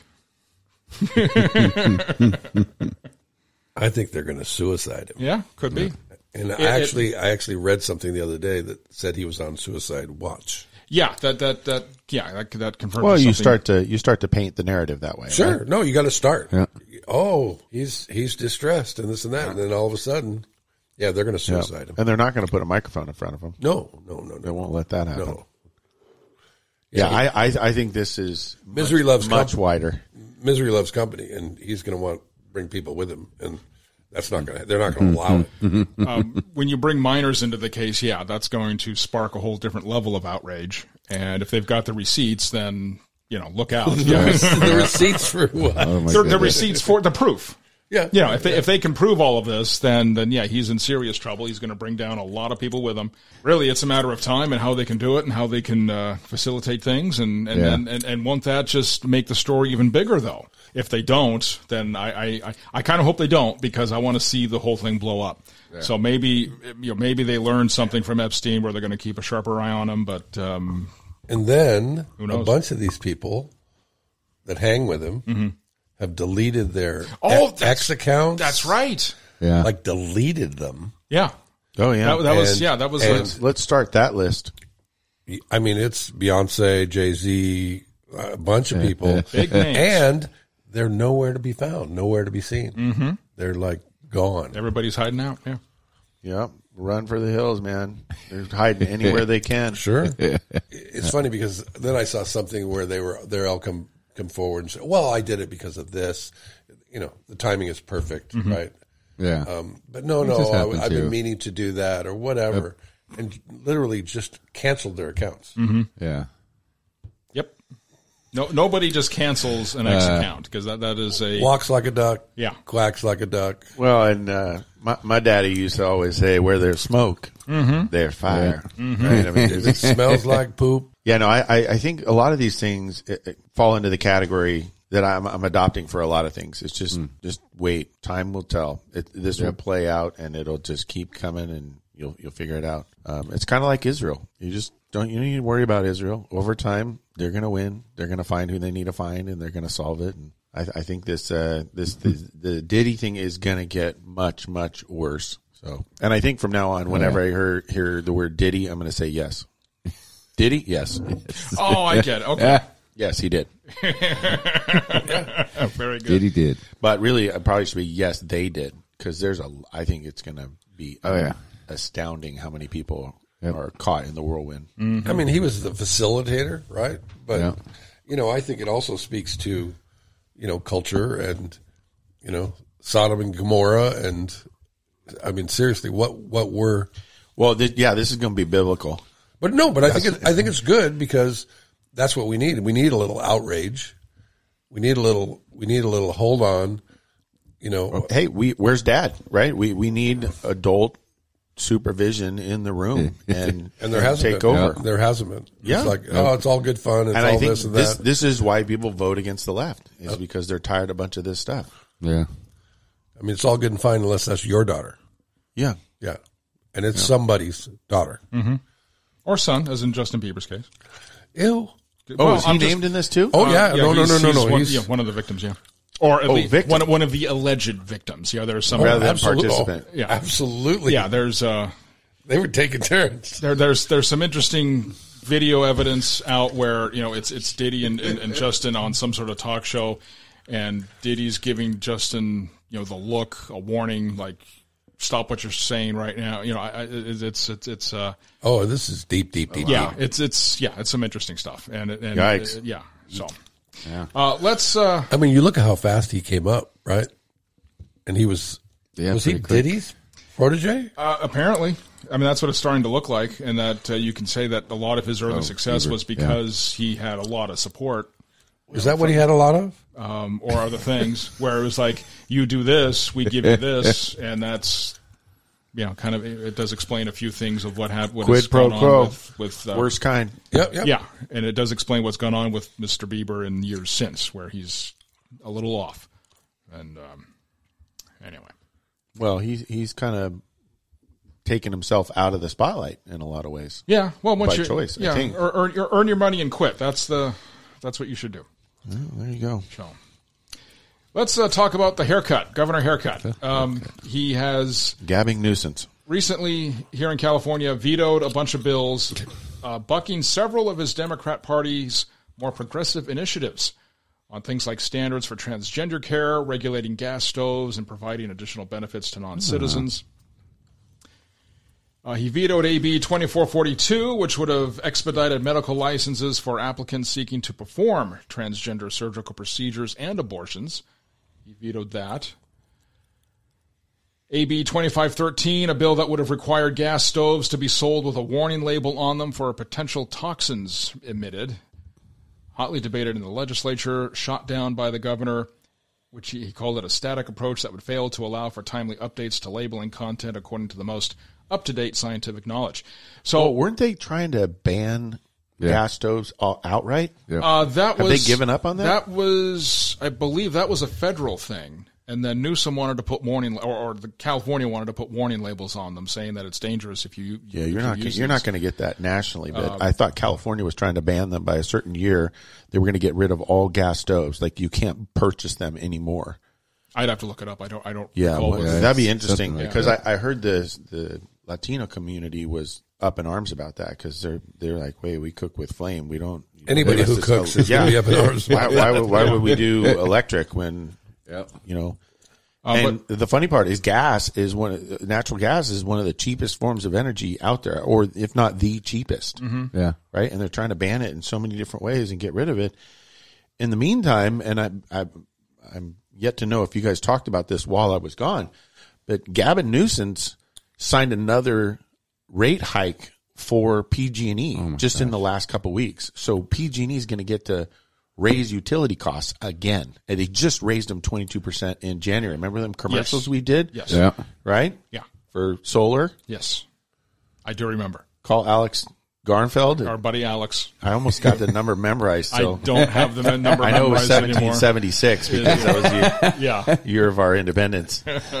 Speaker 5: I think they're going to suicide him.
Speaker 1: Yeah, could be.
Speaker 5: And I
Speaker 1: It- it-
Speaker 5: actually, I actually read something the other day that said he was on suicide watch.
Speaker 1: Yeah, that that that yeah, that that confirms.
Speaker 2: Well, you
Speaker 1: something.
Speaker 2: start to you start to paint the narrative that way.
Speaker 5: Sure.
Speaker 2: right?
Speaker 5: No, you got to start.
Speaker 3: Yeah.
Speaker 5: Oh, he's he's distressed and this and that, and then all of a sudden, yeah, they're going to
Speaker 2: Yeah.
Speaker 5: suicide him.
Speaker 2: And they're not going to put a microphone in front of them.
Speaker 5: No, no, no,
Speaker 2: They
Speaker 5: no,
Speaker 2: won't let that happen.
Speaker 5: no.
Speaker 2: Yeah, I, I I think this is
Speaker 5: Misery loves
Speaker 2: much
Speaker 5: company.
Speaker 2: wider.
Speaker 5: Misery loves company, and he's going to want to bring people with him, and that's not going to. They're not going to allow it.
Speaker 1: um, when you bring minors into the case, yeah, that's going to spark a whole different level of outrage. And if they've got the receipts, then you know, look out.
Speaker 5: The receipts for what?
Speaker 3: Oh my
Speaker 1: the, the
Speaker 3: goodness.
Speaker 1: receipts for the proof.
Speaker 5: Yeah,
Speaker 1: You know, if they if they can prove all of this, then then yeah, he's in serious trouble. He's going to bring down a lot of people with him. Really, it's a matter of time and how they can do it and how they can uh, facilitate things. And and,
Speaker 3: Yeah.
Speaker 1: and and and won't that just make the story even bigger though? If they don't, then I I, I, I kind of hope they don't because I want to see the whole thing blow up. So maybe you know maybe they learned something from Epstein where they're going to keep a sharper eye on him. But um,
Speaker 5: And then
Speaker 1: Who
Speaker 5: a
Speaker 1: knows?
Speaker 5: bunch of these people that hang with him have deleted their
Speaker 1: Mm-hmm. Oh,
Speaker 5: X
Speaker 1: that's-
Speaker 5: accounts.
Speaker 1: that's right.
Speaker 3: Yeah.
Speaker 5: Like deleted them.
Speaker 1: Yeah,
Speaker 2: Oh yeah.
Speaker 1: that, that was
Speaker 5: And-
Speaker 1: yeah that was
Speaker 5: and-
Speaker 2: let's, let's start that list.
Speaker 5: I mean, it's Beyonce, Jay-Z, a bunch of people.
Speaker 1: big names.
Speaker 5: And they're nowhere to be found, nowhere to be seen. Mm-hmm. They're like gone.
Speaker 1: Everybody's hiding out. Yeah.
Speaker 2: Yep. Run for the hills, man. They're hiding anywhere they can.
Speaker 5: Sure. It's funny because then I saw something where they were, they're all come, come forward and say, well, I did it because of this. You know, the timing is perfect, right?
Speaker 3: Yeah.
Speaker 5: Um, but no,
Speaker 3: It
Speaker 5: no,
Speaker 3: just
Speaker 5: I,
Speaker 3: happened
Speaker 5: I've been
Speaker 3: too.
Speaker 5: meaning to do that or whatever. And literally just canceled their accounts.
Speaker 3: yeah.
Speaker 1: Yep. No, nobody just cancels an X account because that, that is a
Speaker 5: Walks like a duck.
Speaker 1: Yeah.
Speaker 5: Quacks like a duck.
Speaker 2: Well, and uh, my my daddy used to always say, "Where there's smoke, there's fire." Right? I mean,
Speaker 5: It
Speaker 2: there's-
Speaker 5: smells like poop.
Speaker 2: yeah, no, I, I I think a lot of these things uh, uh, fall into the category that I'm I'm adopting for a lot of things. It's just just wait, time will tell. It, this will play out, and it'll just keep coming, and you'll you'll figure it out. Um, it's kind of like Israel. You just don't you don't need to worry about Israel. Over time, they're going to win. They're going to find who they need to find, and they're going to solve it. And I, I think this uh, this the, the Diddy thing is going to get much much worse. So, and I think from now on, whenever I hear hear the word Diddy, I'm going to say yes. Diddy, yes.
Speaker 1: Oh, I get it. Okay.
Speaker 7: Yes, he did.
Speaker 1: Very good.
Speaker 3: Did he did?
Speaker 7: But really, it probably should be yes, they did, because there's a. I think it's going to be
Speaker 3: Oh, yeah.
Speaker 7: astounding how many people
Speaker 3: Yep.
Speaker 7: are caught in the whirlwind.
Speaker 5: I mean, he was the facilitator, right? But,
Speaker 3: Yeah.
Speaker 5: you know, I think it also speaks to, you know, culture and, you know, Sodom and Gomorrah. And, I mean, seriously, what, what were.
Speaker 7: Well, th- yeah, this is going to be biblical.
Speaker 5: But no, but I think it, I think it's good because that's what we need. We need a little outrage. We need a little. We need a little hold on. You know,
Speaker 7: Hey, we where's Dad? Right? We we need adult supervision in the room and
Speaker 5: and there hasn't
Speaker 7: take
Speaker 5: been.
Speaker 7: over.
Speaker 5: There hasn't been.
Speaker 7: Yeah.
Speaker 5: It's like oh, it's all good fun. It's
Speaker 7: And
Speaker 5: all
Speaker 7: I think
Speaker 5: this and
Speaker 7: this
Speaker 5: that.
Speaker 7: this is why people vote against the left is because they're tired of a bunch of this stuff.
Speaker 3: Yeah.
Speaker 5: I mean, it's all good and fine unless that's your daughter.
Speaker 7: Yeah.
Speaker 5: Yeah, and it's somebody's daughter.
Speaker 1: Or son, as in Justin Bieber's case.
Speaker 5: Ew.
Speaker 7: Oh,
Speaker 1: Well,
Speaker 7: is he
Speaker 1: I'm just-
Speaker 7: named in this too?
Speaker 5: Oh yeah.
Speaker 1: Uh,
Speaker 5: no, no,
Speaker 1: he's-
Speaker 5: no, no,
Speaker 1: he's
Speaker 5: no.
Speaker 1: One,
Speaker 5: He's
Speaker 1: yeah, one of the victims, yeah. Or at
Speaker 7: Oh,
Speaker 1: least
Speaker 7: victim.
Speaker 1: one, one of the alleged victims. Yeah, there's some.
Speaker 7: Rather than
Speaker 5: absolutely,
Speaker 7: participant.
Speaker 5: oh,
Speaker 1: Yeah.
Speaker 5: absolutely.
Speaker 1: Yeah, there's uh,
Speaker 5: They were taking turns.
Speaker 1: there, there's there's some interesting video evidence out where you know it's it's Diddy and, and, and Justin on some sort of talk show, and Diddy's giving Justin you know the look, a warning, like stop what you're saying right now. You know, I, I, it's it's it's uh,
Speaker 5: Oh, this is deep, deep, deep.
Speaker 1: yeah,
Speaker 5: deep.
Speaker 1: it's it's yeah, it's some interesting stuff, and and
Speaker 7: Yikes.
Speaker 1: uh, yeah, so
Speaker 3: Yeah.
Speaker 1: uh, let's. Uh,
Speaker 5: I mean, you look at how fast he came up, right? And he was
Speaker 3: Yeah,
Speaker 5: was he
Speaker 3: pretty quick.
Speaker 5: Diddy's protege?
Speaker 1: Uh, apparently, I mean that's what it's starting to look like, and that uh, you can say that a lot of his early
Speaker 3: Oh,
Speaker 1: success
Speaker 3: Bieber,
Speaker 1: was because he had a lot of support,
Speaker 5: Is that what he had a lot of?
Speaker 1: um, or other things where it was like you do this, we give you this, and that's you know kind of it does explain a few things of what happened. What
Speaker 7: Quid
Speaker 1: has
Speaker 7: pro
Speaker 1: gone
Speaker 7: quo.
Speaker 1: on with, with uh,
Speaker 7: Worst kind.
Speaker 5: Yep, yep.
Speaker 1: yeah, and it does explain what's gone on with Mister Bieber in years since, where he's a little off, and um, anyway.
Speaker 7: Well, he's he's kind of taken himself out of the spotlight in a lot of ways.
Speaker 1: Yeah, well, once
Speaker 7: By
Speaker 1: you
Speaker 7: choice, I
Speaker 1: yeah,
Speaker 7: think.
Speaker 1: or, or, or earn your money and quit. That's the that's what you should do.
Speaker 7: There you go.
Speaker 1: So, let's uh, talk about the haircut, Governor Haircut. Um, he has
Speaker 7: Gabbing nuisance.
Speaker 1: recently here in California vetoed a bunch of bills, uh, bucking several of his Democrat Party's more progressive initiatives on things like standards for transgender care, regulating gas stoves, and providing additional benefits to non-citizens. Uh, he vetoed A B twenty-four forty-two, which would have expedited medical licenses for applicants seeking to perform transgender surgical procedures and abortions. He vetoed that. A B twenty-five thirteen, a bill that would have required gas stoves to be sold with a warning label on them for potential toxins emitted. Hotly debated in the legislature, shot down by the governor, which he, he called it a static approach that would fail to allow for timely updates to labeling content according to the most up-to-date scientific knowledge. So
Speaker 7: Oh, weren't they trying to ban
Speaker 3: Yeah.
Speaker 7: gas stoves all, outright?
Speaker 3: Yeah.
Speaker 1: uh, that
Speaker 7: Have
Speaker 1: was
Speaker 7: they given up on that?
Speaker 1: That was, I believe, that was a federal thing, and then Newsom wanted to put warning, or, or the California wanted to put warning labels on them, saying that it's dangerous if you.
Speaker 7: Yeah,
Speaker 1: if
Speaker 7: you're
Speaker 1: you
Speaker 7: not
Speaker 1: use
Speaker 7: you're
Speaker 1: these.
Speaker 7: not going to get that nationally, but
Speaker 1: Um,
Speaker 7: I thought California was trying to ban them by a certain year. They were going to get rid of all gas stoves, like you can't purchase them anymore.
Speaker 1: I'd have to look it up. I don't. I don't.
Speaker 7: Yeah,
Speaker 1: recall
Speaker 7: well,
Speaker 1: what-
Speaker 3: yeah,
Speaker 7: that'd be
Speaker 3: it's
Speaker 7: interesting
Speaker 3: something like
Speaker 7: because
Speaker 3: that.
Speaker 7: I, I heard the the Latino community was up in arms about that because they're they're like, wait, we cook with flame, we don't.
Speaker 5: Anybody
Speaker 7: let's
Speaker 5: who
Speaker 7: just
Speaker 5: cooks
Speaker 7: go-
Speaker 5: is going to be up in arms.
Speaker 7: Why, why, would, why would we do electric when
Speaker 3: Yep.
Speaker 7: you know?
Speaker 1: Uh,
Speaker 7: and the funny part is gas is one of, natural gas is one of the cheapest forms of energy out there, or if not the cheapest,
Speaker 3: Yeah.
Speaker 7: right? And they're trying to ban it in so many different ways and get rid of it. In the meantime, and I, I, I'm yet to know if you guys talked about this while I was gone, but Gavin Newsom signed another rate hike for P G and E just in the last couple of weeks. So P G and E is going to get to raise utility costs again. And they just raised them twenty-two percent in January. Remember them commercials
Speaker 1: Yes.
Speaker 7: we did?
Speaker 1: Yes.
Speaker 3: Yeah.
Speaker 7: Right?
Speaker 1: Yeah.
Speaker 7: For solar.
Speaker 1: Yes. I do remember.
Speaker 7: Call Alex Garnfeld.
Speaker 1: Our buddy Alex.
Speaker 7: I almost got the number memorized. So
Speaker 1: I don't have the number
Speaker 7: I know it was
Speaker 1: memorized anymore.
Speaker 7: seventeen seventy-six because that was year,
Speaker 1: Yeah.
Speaker 7: year of our independence.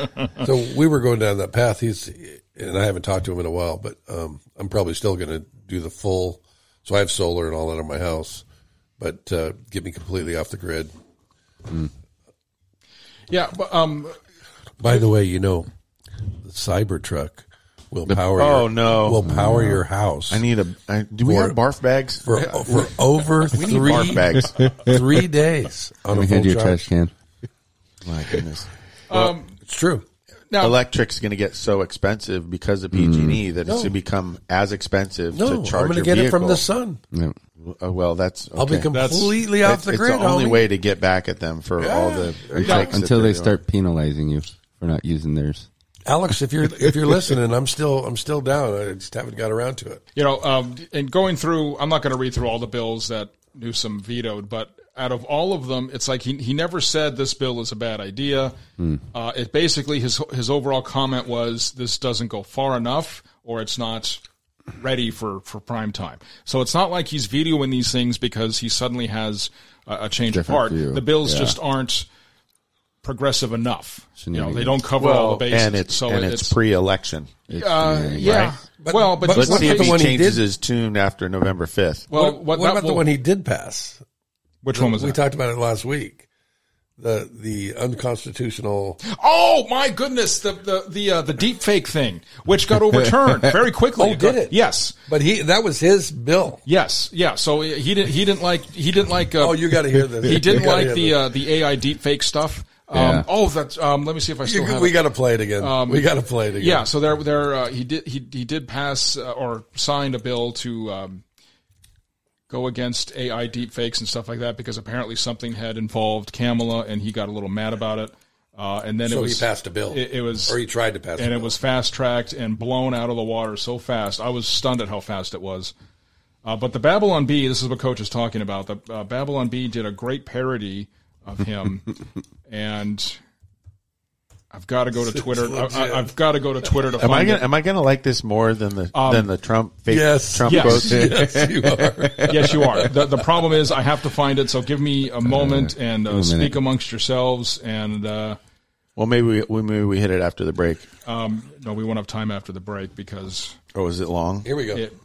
Speaker 5: So we were going down that path. He's, and I haven't talked to him in a while, but um, I'm probably still going to do the full. So I have solar and all that on my house, but uh, get me completely off the grid.
Speaker 1: Yeah. But, um,
Speaker 5: By the way, you know, the Cybertruck will power.
Speaker 7: Oh,
Speaker 5: your,
Speaker 7: no.
Speaker 5: will power your house.
Speaker 7: I need a. I, do we
Speaker 5: For-
Speaker 7: have barf bags?
Speaker 5: for for over
Speaker 7: We need
Speaker 5: three
Speaker 7: barf bags.
Speaker 5: three days on
Speaker 3: Let me
Speaker 5: a full
Speaker 3: hand you a
Speaker 5: charge.
Speaker 3: trash can.
Speaker 7: My goodness.
Speaker 1: Um,
Speaker 5: It's true.
Speaker 1: now,
Speaker 7: Electric's going to get so expensive because of P G and E that it's
Speaker 5: No.
Speaker 7: going to become as expensive
Speaker 5: No,
Speaker 7: to
Speaker 5: I'm
Speaker 7: charge
Speaker 5: going to
Speaker 7: your
Speaker 5: get
Speaker 7: vehicle.
Speaker 5: it from the sun.
Speaker 3: Yeah.
Speaker 7: Uh, well, that's okay.
Speaker 5: I'll be completely off
Speaker 7: It's,
Speaker 5: the
Speaker 7: it's
Speaker 5: grid.
Speaker 7: the only
Speaker 5: homie.
Speaker 7: way to get back at them for all the
Speaker 5: there you
Speaker 7: tricks
Speaker 5: go.
Speaker 7: that
Speaker 3: Until
Speaker 7: they're
Speaker 3: they
Speaker 7: doing.
Speaker 3: start penalizing you for not using theirs.
Speaker 5: Alex, if you're if you're listening, I'm still I'm still down. I just haven't got around to it.
Speaker 1: you know, um, and going through, I'm not going to read through all the bills that Newsom vetoed, but out of all of them, it's like he he never said this bill is a bad idea.
Speaker 3: Hmm.
Speaker 1: Uh, it basically his his overall comment was this doesn't go far enough, or it's not ready for, for prime time. So it's not like he's vetoing these things because he suddenly has a, a change
Speaker 3: Different
Speaker 1: of heart.
Speaker 3: view.
Speaker 1: The bills
Speaker 3: Yeah.
Speaker 1: just aren't progressive enough. You know, they
Speaker 3: Shenanigans.
Speaker 1: don't cover all the bases.
Speaker 7: and it's
Speaker 1: so
Speaker 7: and it's, pre-election.
Speaker 1: uh, yeah.
Speaker 5: But-
Speaker 1: well, but,
Speaker 5: but
Speaker 7: Let's
Speaker 5: what
Speaker 7: see
Speaker 5: about
Speaker 7: if
Speaker 5: the
Speaker 7: he
Speaker 5: one he
Speaker 7: changes
Speaker 5: did?
Speaker 7: his tune after November fifth.
Speaker 1: well,
Speaker 5: what
Speaker 1: what,
Speaker 5: what
Speaker 1: that
Speaker 5: about the
Speaker 1: will-
Speaker 5: one he did pass?
Speaker 1: Which one was
Speaker 5: we
Speaker 1: that?
Speaker 5: talked about it last week. The the unconstitutional.
Speaker 1: Oh my goodness, the the the uh, the deep fake thing, which got overturned very quickly.
Speaker 5: Oh, did it?
Speaker 1: Yes,
Speaker 5: But he that was his bill.
Speaker 1: yes, yeah. So he didn't he didn't like he didn't like. Uh,
Speaker 5: Oh, you got to hear this.
Speaker 1: he didn't
Speaker 5: You gotta
Speaker 1: like
Speaker 5: hear
Speaker 1: the
Speaker 5: this.
Speaker 1: uh, the A I deep fake stuff. Um,
Speaker 3: Yeah.
Speaker 1: Oh, that's. Um, let me see if I still
Speaker 5: You-
Speaker 1: have
Speaker 5: we
Speaker 1: it.
Speaker 5: got to play it again. we got to play it again.
Speaker 1: Yeah, so there, there, uh, he did, he, he did pass uh, or signed a bill to um, go against A I deepfakes and stuff like that because apparently something had involved Kamala, and he got a little mad about it. Uh, and then
Speaker 5: So
Speaker 1: it was
Speaker 5: he passed a bill.
Speaker 1: It, it was,
Speaker 5: or he tried to pass,
Speaker 1: and
Speaker 5: a
Speaker 1: it
Speaker 5: bill.
Speaker 1: was fast tracked and blown out of the water so fast. I was stunned at how fast it was. Uh, but the Babylon Bee, this is what Coach is talking about. The uh, Babylon Bee did a great parody of him, and I've got to go to Twitter. I, I, I've got to go to Twitter to
Speaker 7: Am I
Speaker 1: find
Speaker 7: gonna
Speaker 1: it.
Speaker 7: am I gonna like this more than the
Speaker 1: Um,
Speaker 7: than the Trump fake
Speaker 5: Yes.
Speaker 7: Trump
Speaker 1: Yes.
Speaker 7: quotes?
Speaker 5: Yes, you are.
Speaker 1: Yes, you are. The, the problem is I have to find it, so give me a moment and uh,
Speaker 3: minute.
Speaker 1: speak amongst yourselves. And uh,
Speaker 7: Well, maybe we we- maybe we hit it after the break.
Speaker 1: um, no, we won't have time after the break because
Speaker 7: Or was it long?
Speaker 5: Here we go.
Speaker 1: it.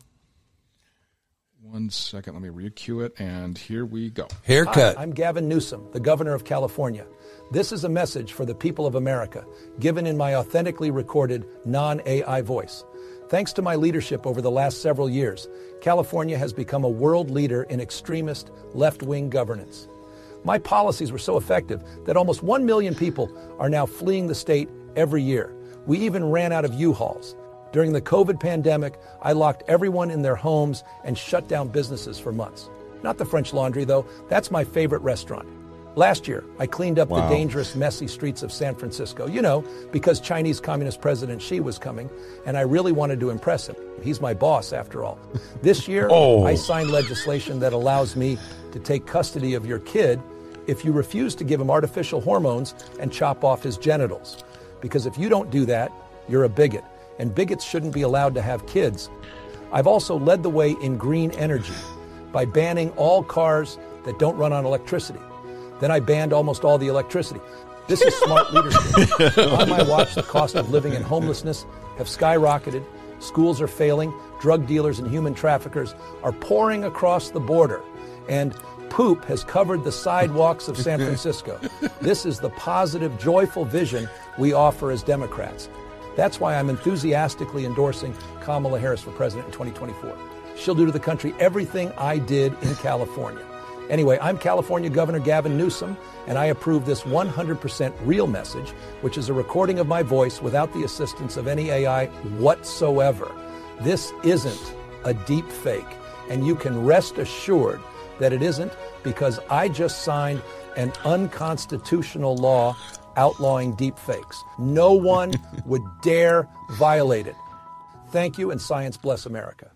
Speaker 1: One second, let me re-cue it, and here we go.
Speaker 5: Haircut.
Speaker 8: Hi, I'm Gavin Newsom, the governor of California. This is a message for the people of America, given in my authentically recorded, non-A I voice. Thanks to my leadership over the last several years, California has become a world leader in extremist, left-wing governance. My policies were so effective that almost one million people are now fleeing the state every year. We even ran out of U-Hauls. During the COVID pandemic, I locked everyone in their homes and shut down businesses for months. Not the French Laundry, though. That's my favorite restaurant. Last year, I cleaned up
Speaker 7: Wow.
Speaker 8: the dangerous, messy streets of San Francisco, you know, because Chinese Communist President Xi was coming, and I really wanted to impress him. He's my boss, after all. This year,
Speaker 7: Oh.
Speaker 8: I signed legislation that allows me to take custody of your kid if you refuse to give him artificial hormones and chop off his genitals. Because if you don't do that, you're a bigot, and bigots shouldn't be allowed to have kids. I've also led the way in green energy by banning all cars that don't run on electricity. Then I banned almost all the electricity. This is smart leadership. On my watch, the cost of living and homelessness have skyrocketed. Schools are failing. Drug dealers and human traffickers are pouring across the border. And poop has covered the sidewalks of San Francisco. This is the positive, joyful vision we offer as Democrats. That's why I'm enthusiastically endorsing Kamala Harris for president in twenty twenty-four. She'll do to the country everything I did in California. Anyway, I'm California Governor Gavin Newsom, and I approve this one hundred percent real message, which is a recording of my voice without the assistance of any A I whatsoever. This isn't a deep fake, and you can rest assured that it isn't, because I just signed an unconstitutional law outlawing deep fakes. No one would dare violate it. Thank you, and science bless America.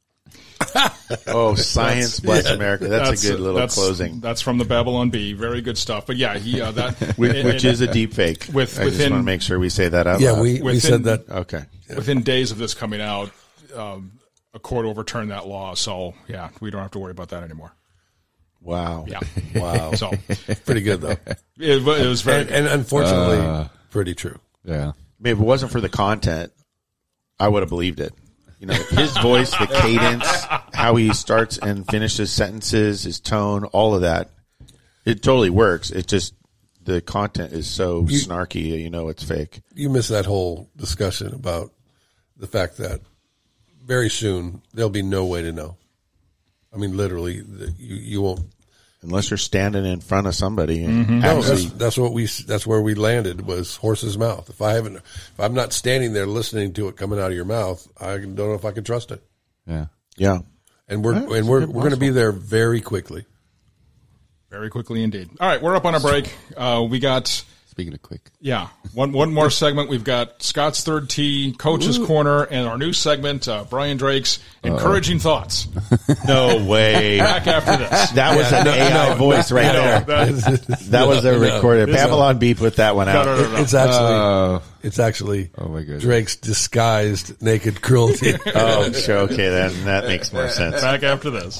Speaker 7: Oh, science bless America. That's, a good little
Speaker 1: that's-
Speaker 7: closing.
Speaker 1: That's from the Babylon Bee. Very good stuff. But yeah, he uh, that
Speaker 7: Which,
Speaker 1: and-
Speaker 7: which
Speaker 1: and-
Speaker 7: is a deep fake.
Speaker 1: With-
Speaker 7: I just
Speaker 1: within-
Speaker 7: want to make sure we say that out
Speaker 5: yeah,
Speaker 7: loud.
Speaker 5: we, we
Speaker 1: Within-
Speaker 5: said that.
Speaker 7: Okay.
Speaker 1: within days of this coming out, um, a court overturned that law. So yeah, we don't have to worry about that anymore.
Speaker 7: Wow.
Speaker 1: Yeah.
Speaker 5: Wow.
Speaker 1: So
Speaker 5: Pretty good, though.
Speaker 1: it, wa- it was very
Speaker 5: And,
Speaker 1: good.
Speaker 5: and unfortunately,
Speaker 7: Uh,
Speaker 5: pretty true.
Speaker 3: Yeah.
Speaker 7: I mean, if it wasn't for the content, I would have believed it. You know, his voice, the cadence, how he starts and finishes sentences, his tone, all of that. It totally works. It just, the content is so snarky, you know it's fake.
Speaker 5: You missed that whole discussion about the fact that very soon there'll be no way to know. I mean, literally, the, you you won't
Speaker 7: unless you're standing in front of somebody. And
Speaker 1: Mm-hmm.
Speaker 5: No,
Speaker 7: actually,
Speaker 5: that's, that's what we. That's where we landed was horse's mouth. If I haven't, if I'm not standing there listening to it coming out of your mouth, I don't know if I can trust it.
Speaker 3: Yeah.
Speaker 7: yeah.
Speaker 5: And we're
Speaker 7: That's
Speaker 5: and we're
Speaker 7: good
Speaker 5: we're going to be there very quickly.
Speaker 1: Very quickly indeed. All right, we're up on a break. Uh, we got.
Speaker 3: Speaking of quick.
Speaker 1: Yeah, one one more segment. We've got Scott's Third Tee, Coach's Corner, and our new segment, uh, Brian Drake's Encouraging Thoughts.
Speaker 9: No way.
Speaker 1: Back after this.
Speaker 9: That was
Speaker 5: Yeah,
Speaker 9: an
Speaker 5: no,
Speaker 9: A I
Speaker 5: no,
Speaker 9: voice right
Speaker 1: I know,
Speaker 9: there.
Speaker 1: that-
Speaker 9: That was a
Speaker 5: No,
Speaker 9: recorded.
Speaker 5: no.
Speaker 9: Babylon B put that one
Speaker 1: no,
Speaker 9: out.
Speaker 1: no, no, no.
Speaker 5: It's actually
Speaker 3: Oh.
Speaker 5: it's actually
Speaker 3: Oh, my goodness.
Speaker 5: Drake's disguised naked cruelty.
Speaker 9: Oh, sure. Okay, then that makes more sense.
Speaker 1: Back after this.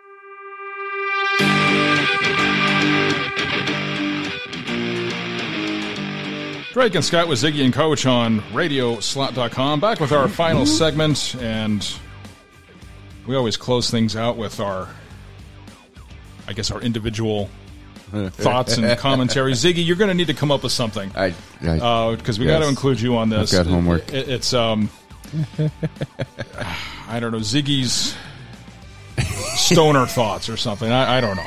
Speaker 1: Drake and Scott with Ziggy and Coach on radio slot dot com. Back with our final segment, and we always close things out with our, I guess, our individual thoughts and commentary. Ziggy, you're going to need to come up with something
Speaker 3: I, I
Speaker 1: because we
Speaker 3: Yes.
Speaker 1: got to include you on this.
Speaker 3: I've got homework.
Speaker 1: It, it's um, I don't know, Ziggy's stoner thoughts or something. I, I don't know.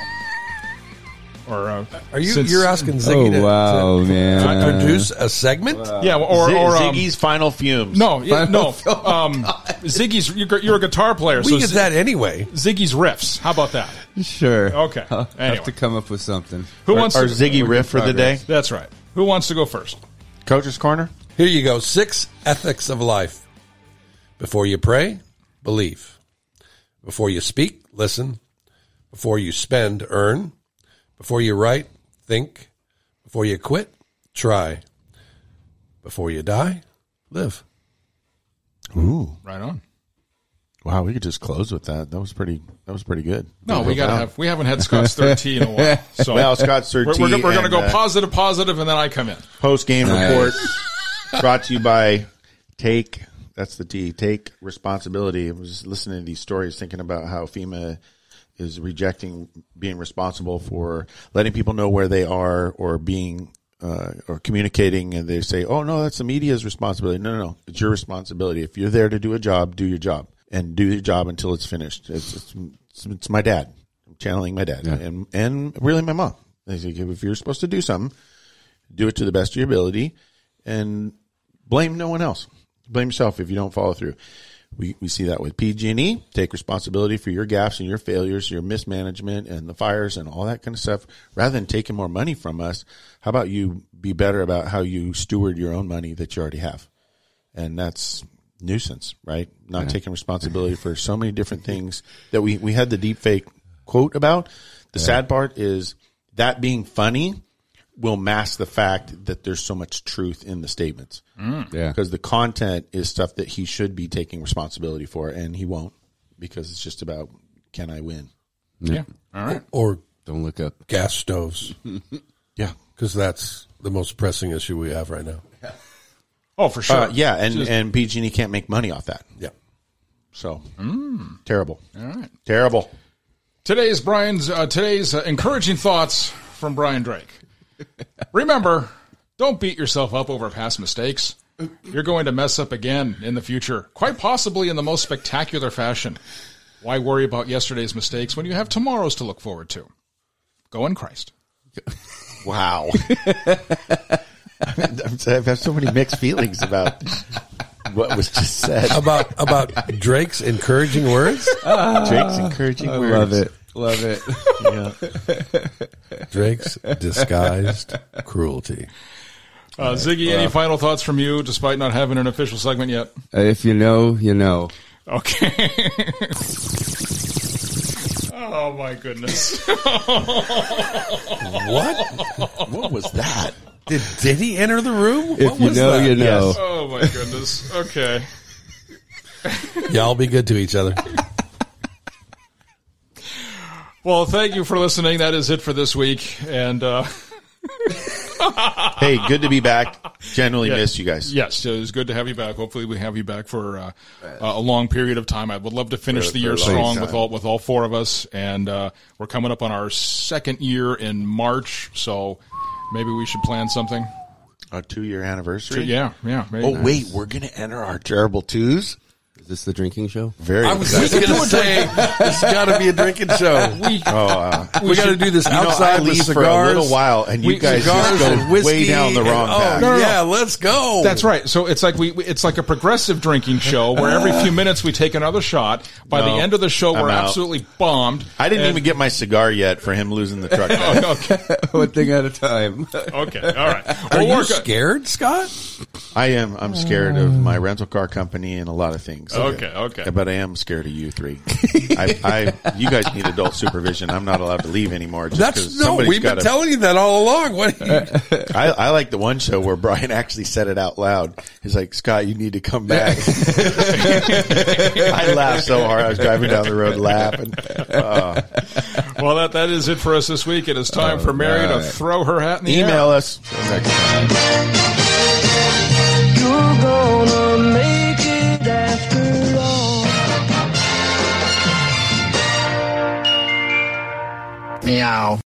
Speaker 1: Or uh,
Speaker 5: Are you?
Speaker 1: since-
Speaker 5: You're asking Ziggy
Speaker 3: Oh,
Speaker 5: to,
Speaker 3: wow,
Speaker 5: to,
Speaker 3: man.
Speaker 5: to produce a segment?
Speaker 1: yeah, or
Speaker 9: Z-
Speaker 1: or um,
Speaker 9: Ziggy's final fumes.
Speaker 1: no, yeah, no. Um, Ziggy's, you're, you're a guitar player,
Speaker 5: We
Speaker 1: so
Speaker 5: get
Speaker 1: Z-
Speaker 5: that anyway.
Speaker 1: Ziggy's riffs. How about that?
Speaker 3: Sure.
Speaker 1: Okay.
Speaker 3: I'll
Speaker 1: Anyway.
Speaker 3: have to come up with something.
Speaker 1: Who
Speaker 9: Our,
Speaker 1: wants
Speaker 9: our
Speaker 1: to?
Speaker 9: Ziggy riff for the day.
Speaker 3: progress.
Speaker 1: That's right. Who wants to go first?
Speaker 7: Coach's Corner?
Speaker 5: Here you go. Six ethics of life. Before you pray, believe. Before you speak, listen. Before you spend, earn. Before you write, think. Before you quit, try. Before you die, live.
Speaker 7: Ooh.
Speaker 1: Right on.
Speaker 7: Wow, we could just close with that. That was pretty That was pretty good.
Speaker 1: No, we got to have. We haven't had Scott's Third Tee in a while. So
Speaker 9: Well, Scott's Third
Speaker 1: we're,
Speaker 9: Tee
Speaker 1: we're, we're going to
Speaker 9: and,
Speaker 1: go
Speaker 9: uh,
Speaker 1: positive, positive, and then I come in.
Speaker 9: Post game
Speaker 3: Nice.
Speaker 9: report brought to you by Take. That's the T. Take responsibility. I was just listening to these stories, thinking about how FEMA is rejecting being responsible for letting people know where they are or being uh, or communicating, and they say, "Oh no, that's the media's responsibility." No, no, no, it's your responsibility. If you're there to do a job, do your job and do your job until it's finished. It's it's, it's, it's my dad. I'm channeling my dad
Speaker 3: Yeah.
Speaker 9: and and really my mom. They say, if you're supposed to do something, do it to the best of your ability, and blame no one else. Blame yourself if you don't follow through. We we see that with P G and E. Take responsibility for your gaffes and your failures, your mismanagement and the fires and all that kind of stuff. Rather than taking more money from us, how about you be better about how you steward your own money that you already have? And that's nuisance, right? Not taking responsibility for so many different things that we, we had the deep fake quote about. The sad part is that being funny will mask the fact that there's so much truth in the statements.
Speaker 3: Yeah.
Speaker 9: Because the content is stuff that he should be taking responsibility for, and he won't, because it's just about, can I win?
Speaker 1: Yeah. All right.
Speaker 5: Or
Speaker 3: Don't look up.
Speaker 5: gas stoves.
Speaker 9: Yeah.
Speaker 5: Because that's the most pressing issue we have right now.
Speaker 1: Oh, for sure.
Speaker 9: Uh, yeah, and,
Speaker 1: Just-
Speaker 9: and P G and E can't make money off that.
Speaker 5: Yeah.
Speaker 9: So, terrible.
Speaker 1: all right.
Speaker 9: Terrible.
Speaker 1: Today's Brian's uh, today's uh, encouraging thoughts from Brian Drake. Remember, don't beat yourself up over past mistakes. You're going to mess up again in the future, quite possibly in the most spectacular fashion. Why worry about yesterday's mistakes when you have tomorrow's to look forward to? Go in Christ.
Speaker 9: Wow. I have so many mixed feelings about what was just said.
Speaker 5: About about Drake's encouraging words?
Speaker 9: Drake's encouraging
Speaker 3: I
Speaker 9: words.
Speaker 3: love it. Love it.
Speaker 5: Drake's disguised cruelty.
Speaker 1: Uh, Ziggy, any final thoughts from you, despite not having an official segment yet?
Speaker 3: Uh, if you know, you know.
Speaker 1: Okay. Oh, my goodness.
Speaker 5: What? What was that? Did did he enter the room?
Speaker 3: If
Speaker 5: What
Speaker 3: you
Speaker 5: was
Speaker 3: know,
Speaker 5: that?
Speaker 3: you know.
Speaker 1: Oh, my goodness. Okay.
Speaker 5: Y'all be good to each other.
Speaker 1: Well, thank you for listening. That is it for this week. And, uh,
Speaker 9: Hey, good to be back. Generally
Speaker 1: Yeah.
Speaker 9: miss you guys.
Speaker 1: yes, it was good to have you back. Hopefully we have you back for uh, a long period of time. I would love to finish
Speaker 9: For-
Speaker 1: the
Speaker 9: for
Speaker 1: year
Speaker 9: a long
Speaker 1: strong
Speaker 9: time.
Speaker 1: with all with all four of us. And uh, we're coming up on our second year in March, so maybe we should plan something.
Speaker 7: A two year anniversary.
Speaker 1: Yeah, yeah. Maybe.
Speaker 7: Oh wait, we're gonna enter our terrible twos.
Speaker 3: Is this the drinking show?
Speaker 7: Very.
Speaker 5: I was just going to say, it's got to be a drinking show.
Speaker 1: We,
Speaker 7: Oh, uh,
Speaker 5: We got to do this
Speaker 7: you know,
Speaker 5: outside
Speaker 7: I
Speaker 5: with
Speaker 7: leave
Speaker 5: cigars.
Speaker 7: for a little while, and you
Speaker 1: We-
Speaker 7: guys
Speaker 5: Cigars
Speaker 7: just
Speaker 5: and
Speaker 7: go
Speaker 5: whiskey.
Speaker 7: way down the wrong
Speaker 5: and,
Speaker 7: path.
Speaker 5: Oh,
Speaker 1: No, no, no.
Speaker 5: yeah, let's go.
Speaker 1: That's right. So it's like we, we- it's like a progressive drinking show where every few minutes we take another shot. By
Speaker 7: No,
Speaker 1: the end of the show,
Speaker 7: I'm
Speaker 1: we're
Speaker 7: out.
Speaker 1: absolutely bombed.
Speaker 7: I didn't
Speaker 1: And-
Speaker 7: even get my cigar yet for him losing the truck.
Speaker 1: Oh, okay,
Speaker 3: One thing at a time.
Speaker 1: okay, all right.
Speaker 5: Are
Speaker 1: We'll
Speaker 5: you
Speaker 1: work on-
Speaker 5: scared, Scott?
Speaker 7: I am. I'm scared of my rental car company and a lot of things.
Speaker 1: Okay, okay.
Speaker 7: But I am scared of you three. I, I, you guys need adult supervision. I'm not allowed to leave anymore. Just
Speaker 5: That's
Speaker 7: because
Speaker 5: no.
Speaker 7: somebody's
Speaker 5: We've
Speaker 7: got
Speaker 5: been
Speaker 7: to.
Speaker 5: telling you that all along. What? Are you,
Speaker 7: I, I like the one show where Brian actually said it out loud. He's like, Scott, you need to come back. I laughed so hard. I was driving down the road laughing. Uh,
Speaker 1: Well, that that is it for us this week. It is time for Mary to
Speaker 3: right.
Speaker 1: throw her hat in the air.
Speaker 7: email us.
Speaker 3: Next time.
Speaker 10: You're gonna make it after all. Meow.